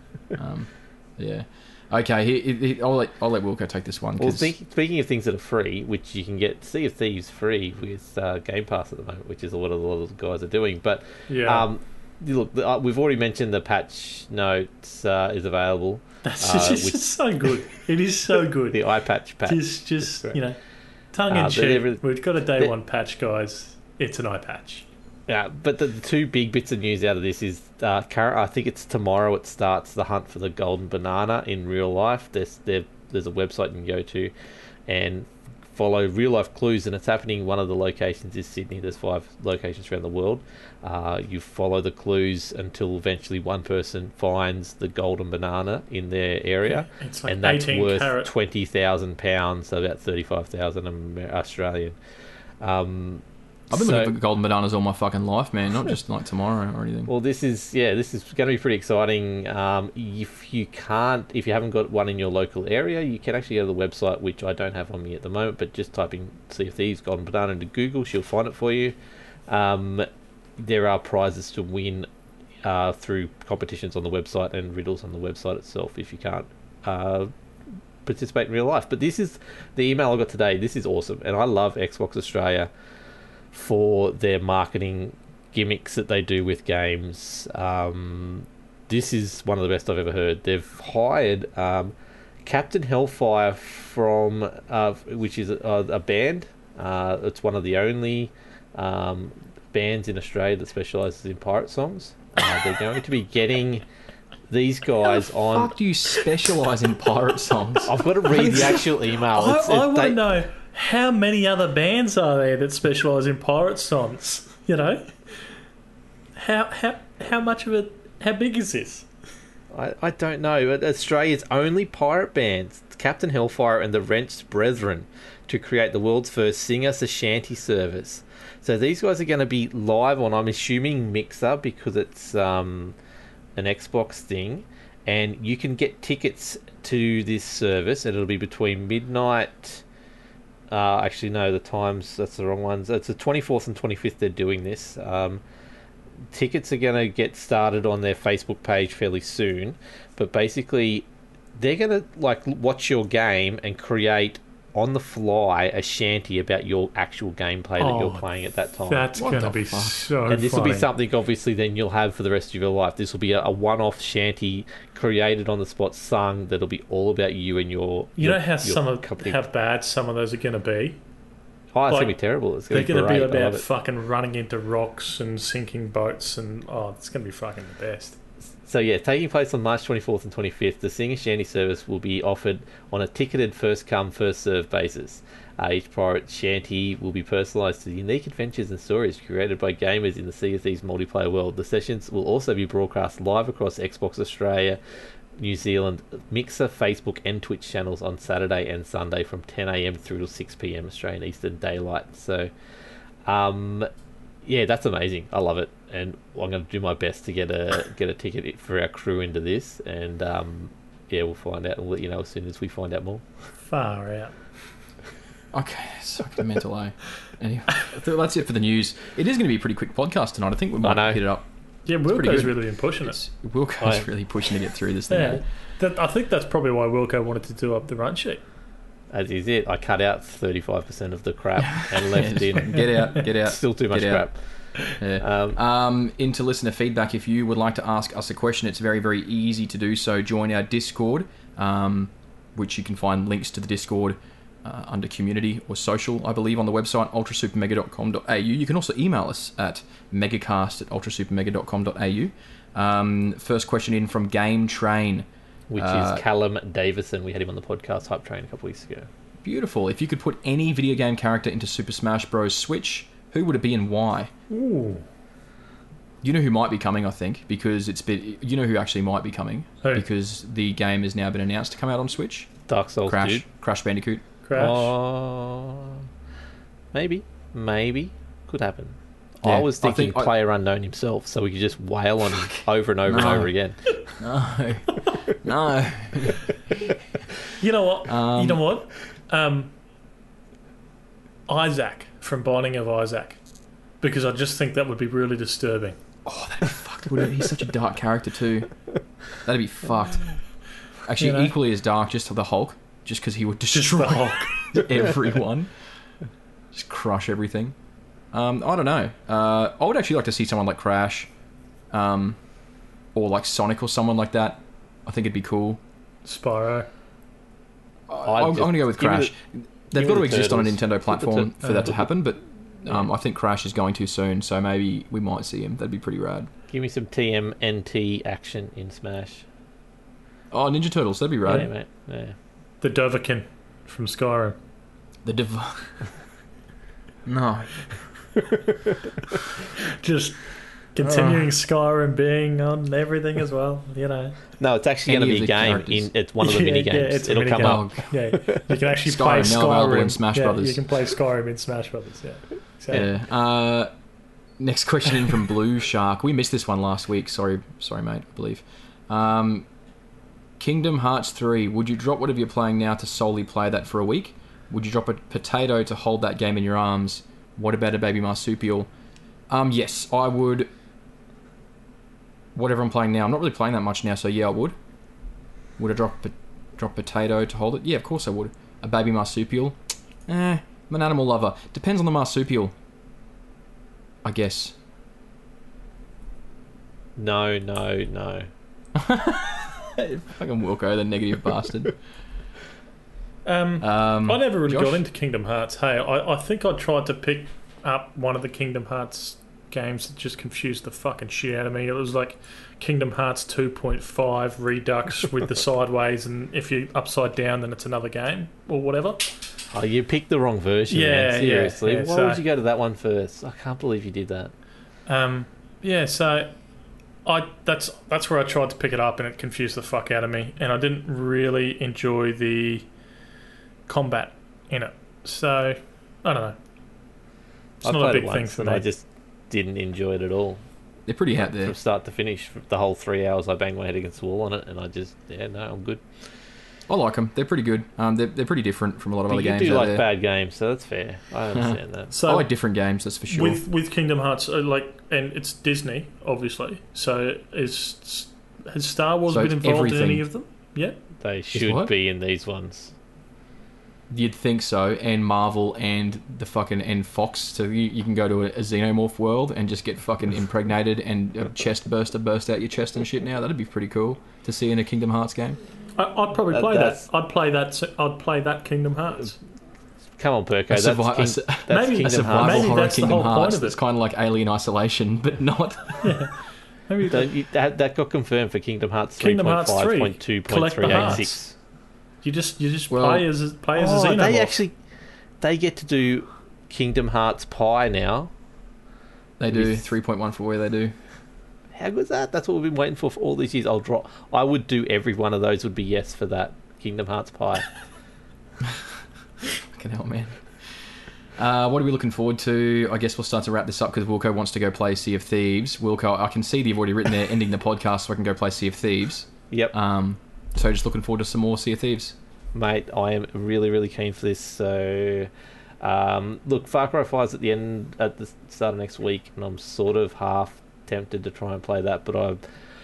Yeah. Okay, I'll let Wilco take this one. Well, 'cause- speaking of things that are free, which you can get Sea of Thieves free with Game Pass at the moment, which is what a lot of the guys are doing. But Yeah. look, we've already mentioned the patch notes is available. That's just which- so good. It is so good. The iPatch patch. Just Correct. you know, tongue in But cheek. We've got a day the- one patch, guys. It's an eye patch. Yeah, but the two big bits of news out of this is, I think it's tomorrow it starts the hunt for the golden banana in real life. There's a website you can go to and follow real life clues, and it's happening. One of the locations is Sydney. There's 5 locations around the world. You follow the clues until eventually one person finds the golden banana in their area, It's like and that's 18 worth carat. £20,000, so about 35,000 Australian. I've been looking for golden bananas all my fucking life, man. Not just like tomorrow or anything. Well, this is going to be pretty exciting. If you haven't got one in your local area, you can actually go to the website, which I don't have on me at the moment. But just typing Sea of Thieves Golden Banana into Google, she'll find it for you. There are prizes to win through competitions on the website and riddles on the website itself if you can't participate in real life. But this is the email I got today. This is awesome, and I love Xbox Australia for their marketing gimmicks that they do with games. This is one of the best I've ever heard. They've hired Captain Hellfire from which is a band. It's one of the only bands in Australia that specialises in pirate songs. They're going to be getting these guys How the on. fuck do you specialise in pirate songs? I've got to read the actual email. I want to know how many other bands are there that specialise in pirate songs. You know, how much of it? How big is this? I don't know. Australia's only pirate bands, Captain Hellfire and the Wrenched Brethren, to create the world's first singer-shanty service. So these guys are going to be live on, I'm assuming, Mixer, because it's an Xbox thing. And you can get tickets to this service, and it'll be between midnight... actually, no, the times, that's the wrong ones. It's the 24th and 25th they're doing this. Tickets are going to get started on their Facebook page fairly soon, but basically they're going to watch your game and create on the fly a shanty about your actual gameplay that you're playing at that time. That's What going to the be fuck? so And this will funny. be something obviously then you'll have for the rest of your life. This will be a one-off shanty created on the spot, sung, that'll be all about you and your You know your how company. how bad some of those are going to be? Oh, it's like, going to be terrible. It's They're going to going be to be great. I love about it. fucking running into rocks and sinking boats, and it's going to be fucking the best. So yeah, taking place on March 24th and 25th, the Singer Shanty service will be offered on a ticketed first-come, first-served basis. Each pirate shanty will be personalised to the unique adventures and stories created by gamers in the Sea of Thieves multiplayer world. The sessions will also be broadcast live across Xbox Australia, New Zealand, Mixer, Facebook and Twitch channels on Saturday and Sunday from 10 a.m. through to 6 p.m. Australian Eastern Daylight. So, yeah, that's amazing. I love it, and I'm going to do my best to get a ticket for our crew into this. And yeah, we'll find out and let you know as soon as we find out more. Far out. Okay, suck the mental A. Anyway, that's it for the news. It is going to be a pretty quick podcast tonight. I think we I know. might hit it up. Yeah, pretty Wilco's good. really been pushing it. It's, Wilco's Right. really pushing to get through this thing. Yeah, I think that's probably why Wilco wanted to do up the run sheet. As is it. I cut out 35% of the crap and Yeah, left just in. get out. Still too much Get out. crap. Yeah. Into listener feedback, if you would like to ask us a question, it's very, very easy to do so. Join our Discord, which you can find links to the Discord under community or social, I believe, on the website ultrasupermega.com.au. You can also email us at megacast@ultrasupermega.com.au. First question in from Game Train. Which is Callum Davison. We had him on the podcast Hype Train a couple weeks ago. Beautiful. If you could put any video game character into Super Smash Bros. Switch, who would it be and why? Ooh. You know who might be coming, I think, because it's been. You know who actually might be coming, Who? because the game has now been announced to come out on Switch. Dark Souls dude. Crash Bandicoot. Crash. Oh, maybe. Could happen. I was thinking think Player Unknown himself, so we could just wail on him over and over and No. over again. No. You know what? Isaac from Binding of Isaac, because I just think that would be really disturbing. Oh, that'd be fucked. Wouldn't it? He's such a dark character too. That'd be fucked. Actually, You know? equally as dark, just to the Hulk, just because he would Just destroy the Hulk. everyone, just crush everything. I don't know. I would actually like to see someone like Crash, or like Sonic or someone like that. I think it'd be cool. Spyro. I'm going to go with give me Crash. They've give got me to the exist on a Turtles. Nintendo platform for that to happen, but Yeah. I think Crash is going too soon, so maybe we might see him. That'd be pretty rad. Give me some TMNT action in Smash. Oh, Ninja Turtles, that'd be rad. Yeah, mate. Yeah. The Dovahkiin from Skyrim. The No. Just continuing Skyrim being on everything as well, you know. No, it's actually Any going to of be a the game. characters. It's one of the mini games. it's a It'll come minigame. up. Oh, Yeah, you can actually Skyrim, play now available Skyrim in Smash yeah, Brothers. You can play Skyrim in Smash Brothers. Yeah. So, yeah. Next question in from Blue Shark. We missed this one last week. Sorry, mate. I believe. Kingdom Hearts 3. Would you drop whatever you're playing now to solely play that for a week? Would you drop a potato to hold that game in your arms? What about a baby marsupial? Yes, I would. Whatever I'm playing now, I'm not really playing that much now, so yeah, I would. Would I drop potato to hold it? Yeah, of course I would. A baby marsupial? I'm an animal lover. Depends on the marsupial, I guess. No. Fucking Wilco, the negative bastard. I never really Josh? got into Kingdom Hearts. Hey, I think I tried to pick up one of the Kingdom Hearts games that just confused the fucking shit out of me. It was like Kingdom Hearts 2.5 Redux with the sideways, and if you're upside down, then it's another game or whatever. Oh, you picked the wrong version. Yeah, man. Seriously. yeah, Why so- would you go to that one first? I can't believe you did that. Yeah, so that's where I tried to pick it up, and it confused the fuck out of me, and I didn't really enjoy the combat in it. So I don't know. It's I not a played big it thing once for and me. I just didn't enjoy it at all. They're pretty out there. From start to finish, the whole 3 hours I banged my head against the wall on it, and I just, I'm good. I like them. They're pretty good. They're pretty different from a lot of But other you games do out like there. bad games, so that's fair. I understand that. So I like different games, that's for sure. with Kingdom Hearts, and it's Disney, obviously. So has Star Wars So been it's involved in everything. any of them? Yeah. They should what? be in these ones. You'd think so, and Marvel and and Fox. So you can go to a xenomorph world and just get fucking impregnated and a chest burst out your chest and shit. Now that'd be pretty cool to see in a Kingdom Hearts game. I'd probably play that's- that. I'd play that Kingdom Hearts. Come on, Perko. A survi- That's, a that's maybe- A Kingdom survival Hearts. Maybe horror that's the Kingdom whole point Hearts. of it. It's kind of like Alien Isolation, but not. Maybe That got confirmed for Kingdom Hearts Kingdom Hearts 3, collect the hearts. 3.5.2.386. you just Well- play as a Oh, xenomorph. they get to do Kingdom Hearts Pie now. They do With- 3.1 for where they do. How good is that? That's what we've been waiting for all these years. I would do every one of those. Would be yes for that Kingdom Hearts Pie. Fucking hell, man. What are we looking forward to? I guess we'll start to wrap this up because Wilco wants to go play Sea of Thieves. Wilco, I can see that you've already written there, ending the podcast so I can go play Sea of Thieves. Yep, So just looking forward to some more Sea of Thieves. mate. I am really, really keen for this. So, look, Far Cry 5's at the start of next week, and I'm sort of half tempted to try and play that. But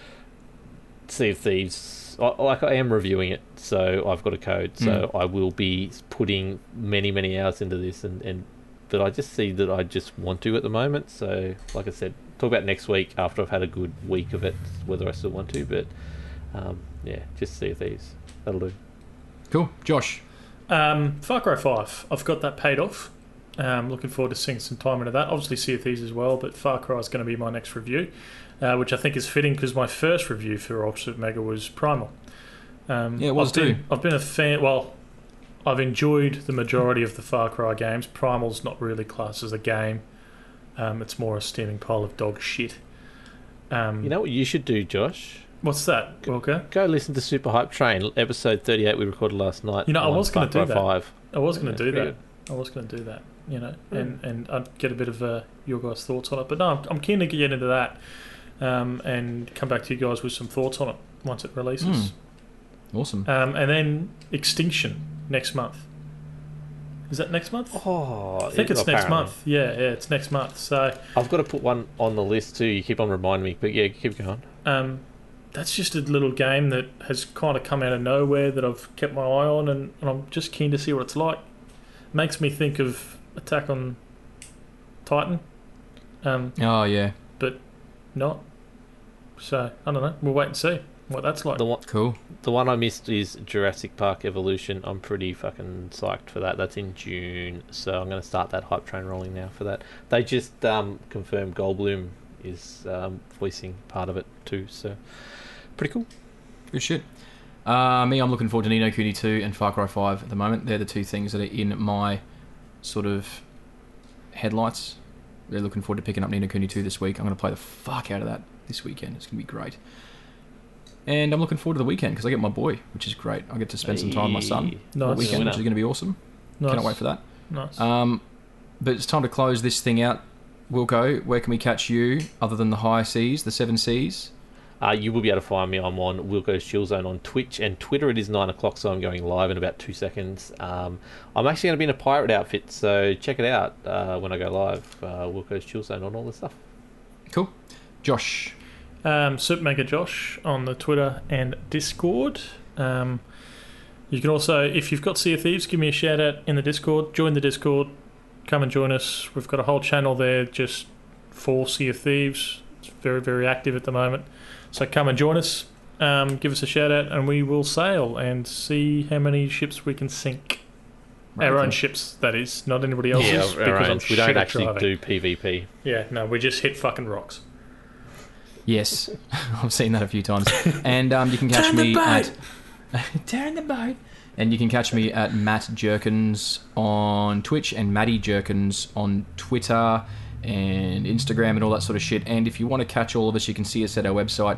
Sea of Thieves, I am reviewing it, so I've got a code, so I will be putting many, many hours into this, but I just see that I just want to at the moment. So, like I said, talk about next week after I've had a good week of it, whether I still want to. But just Sea of Thieves, that'll do. Cool. Josh. Far Cry 5. I've got that paid off. Looking forward to sinking some time into that. Obviously Sea of Thieves as well, but Far Cry is going to be my next review, which I think is fitting because my first review for Ultimate Mega was Primal. Yeah, it was too. I've been a fan. Well, I've enjoyed the majority of the Far Cry games. Primal's not really classed as a game. It's more a steaming pile of dog shit. You know what you should do, Josh? What's that, Wilco? Go listen to Super Hype Train, episode 38 we recorded last night. You know, I on was gonna Far do Cry that. 5. I was going Yeah, to do pretty that. I was going to do that. and I'd get a bit of your guys' thoughts on it. But no, I'm keen to get into that and come back to you guys with some thoughts on it once it releases. Awesome. And then Extinction next month. Is that next month? Oh, I think it's next month. Yeah, it's next month. So I've got to put one on the list too. You keep on reminding me, but yeah, keep going. That's just a little game that has kind of come out of nowhere that I've kept my eye on, and I'm just keen to see what it's like. Makes me think of Attack on Titan. Oh yeah, but not. So I don't know. We'll wait and see what that's like. Cool. The one I missed is Jurassic Park Evolution. I'm pretty fucking psyched for that. That's in June, so I'm going to start that hype train rolling now for that. They just confirmed Goldblum is voicing part of it too, so pretty cool. Good shit. Me, I'm looking forward to Ni no Kuni 2 and Far Cry 5 at the moment. They're the two things that are in my sort of headlights. They're looking forward to picking up Ni no Kuni 2 this week. I'm going to play the fuck out of that this weekend. It's going to be great. And I'm looking forward to the weekend because I get my boy, which is great. I get to spend some time with my son all weekend, which is going to be awesome. Nice. Cannot wait for that. Nice. But it's time to close this thing out. Wilco, where can we catch you other than the high seas, the 7 seas? You will be able to find me. I'm on Wilco's Chill Zone on Twitch and Twitter. It is 9 o'clock, so I'm going live in about 2 seconds. I'm actually going to be in a pirate outfit, so check it out when I go live. Wilco's Chill Zone on all this stuff. Cool. Josh. Super Mega Josh on the Twitter and Discord. You can also, if you've got Sea of Thieves, give me a shout out in the Discord. Join the Discord. Come and join us. We've got a whole channel there just for Sea of Thieves. It's very, very active at the moment. So come and join us. Give us a shout out and we will sail and see how many ships we can sink. Right, our own ships, that is, not anybody else's. Yeah, because I'm we don't shit at actually driving. do PvP. Yeah, no, we just hit fucking rocks. Yes, I've seen that a few times. And you can catch me at... Turn the boat. And you can catch me at Matt Jerkins on Twitch and Matty Jerkins on Twitter and Instagram and all that sort of shit. And if you want to catch all of us, you can see us at our website,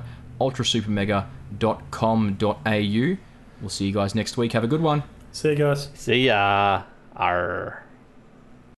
ultrasupermega.com.au. We'll see you guys next week. Have a good one. See you guys. See ya. Arr.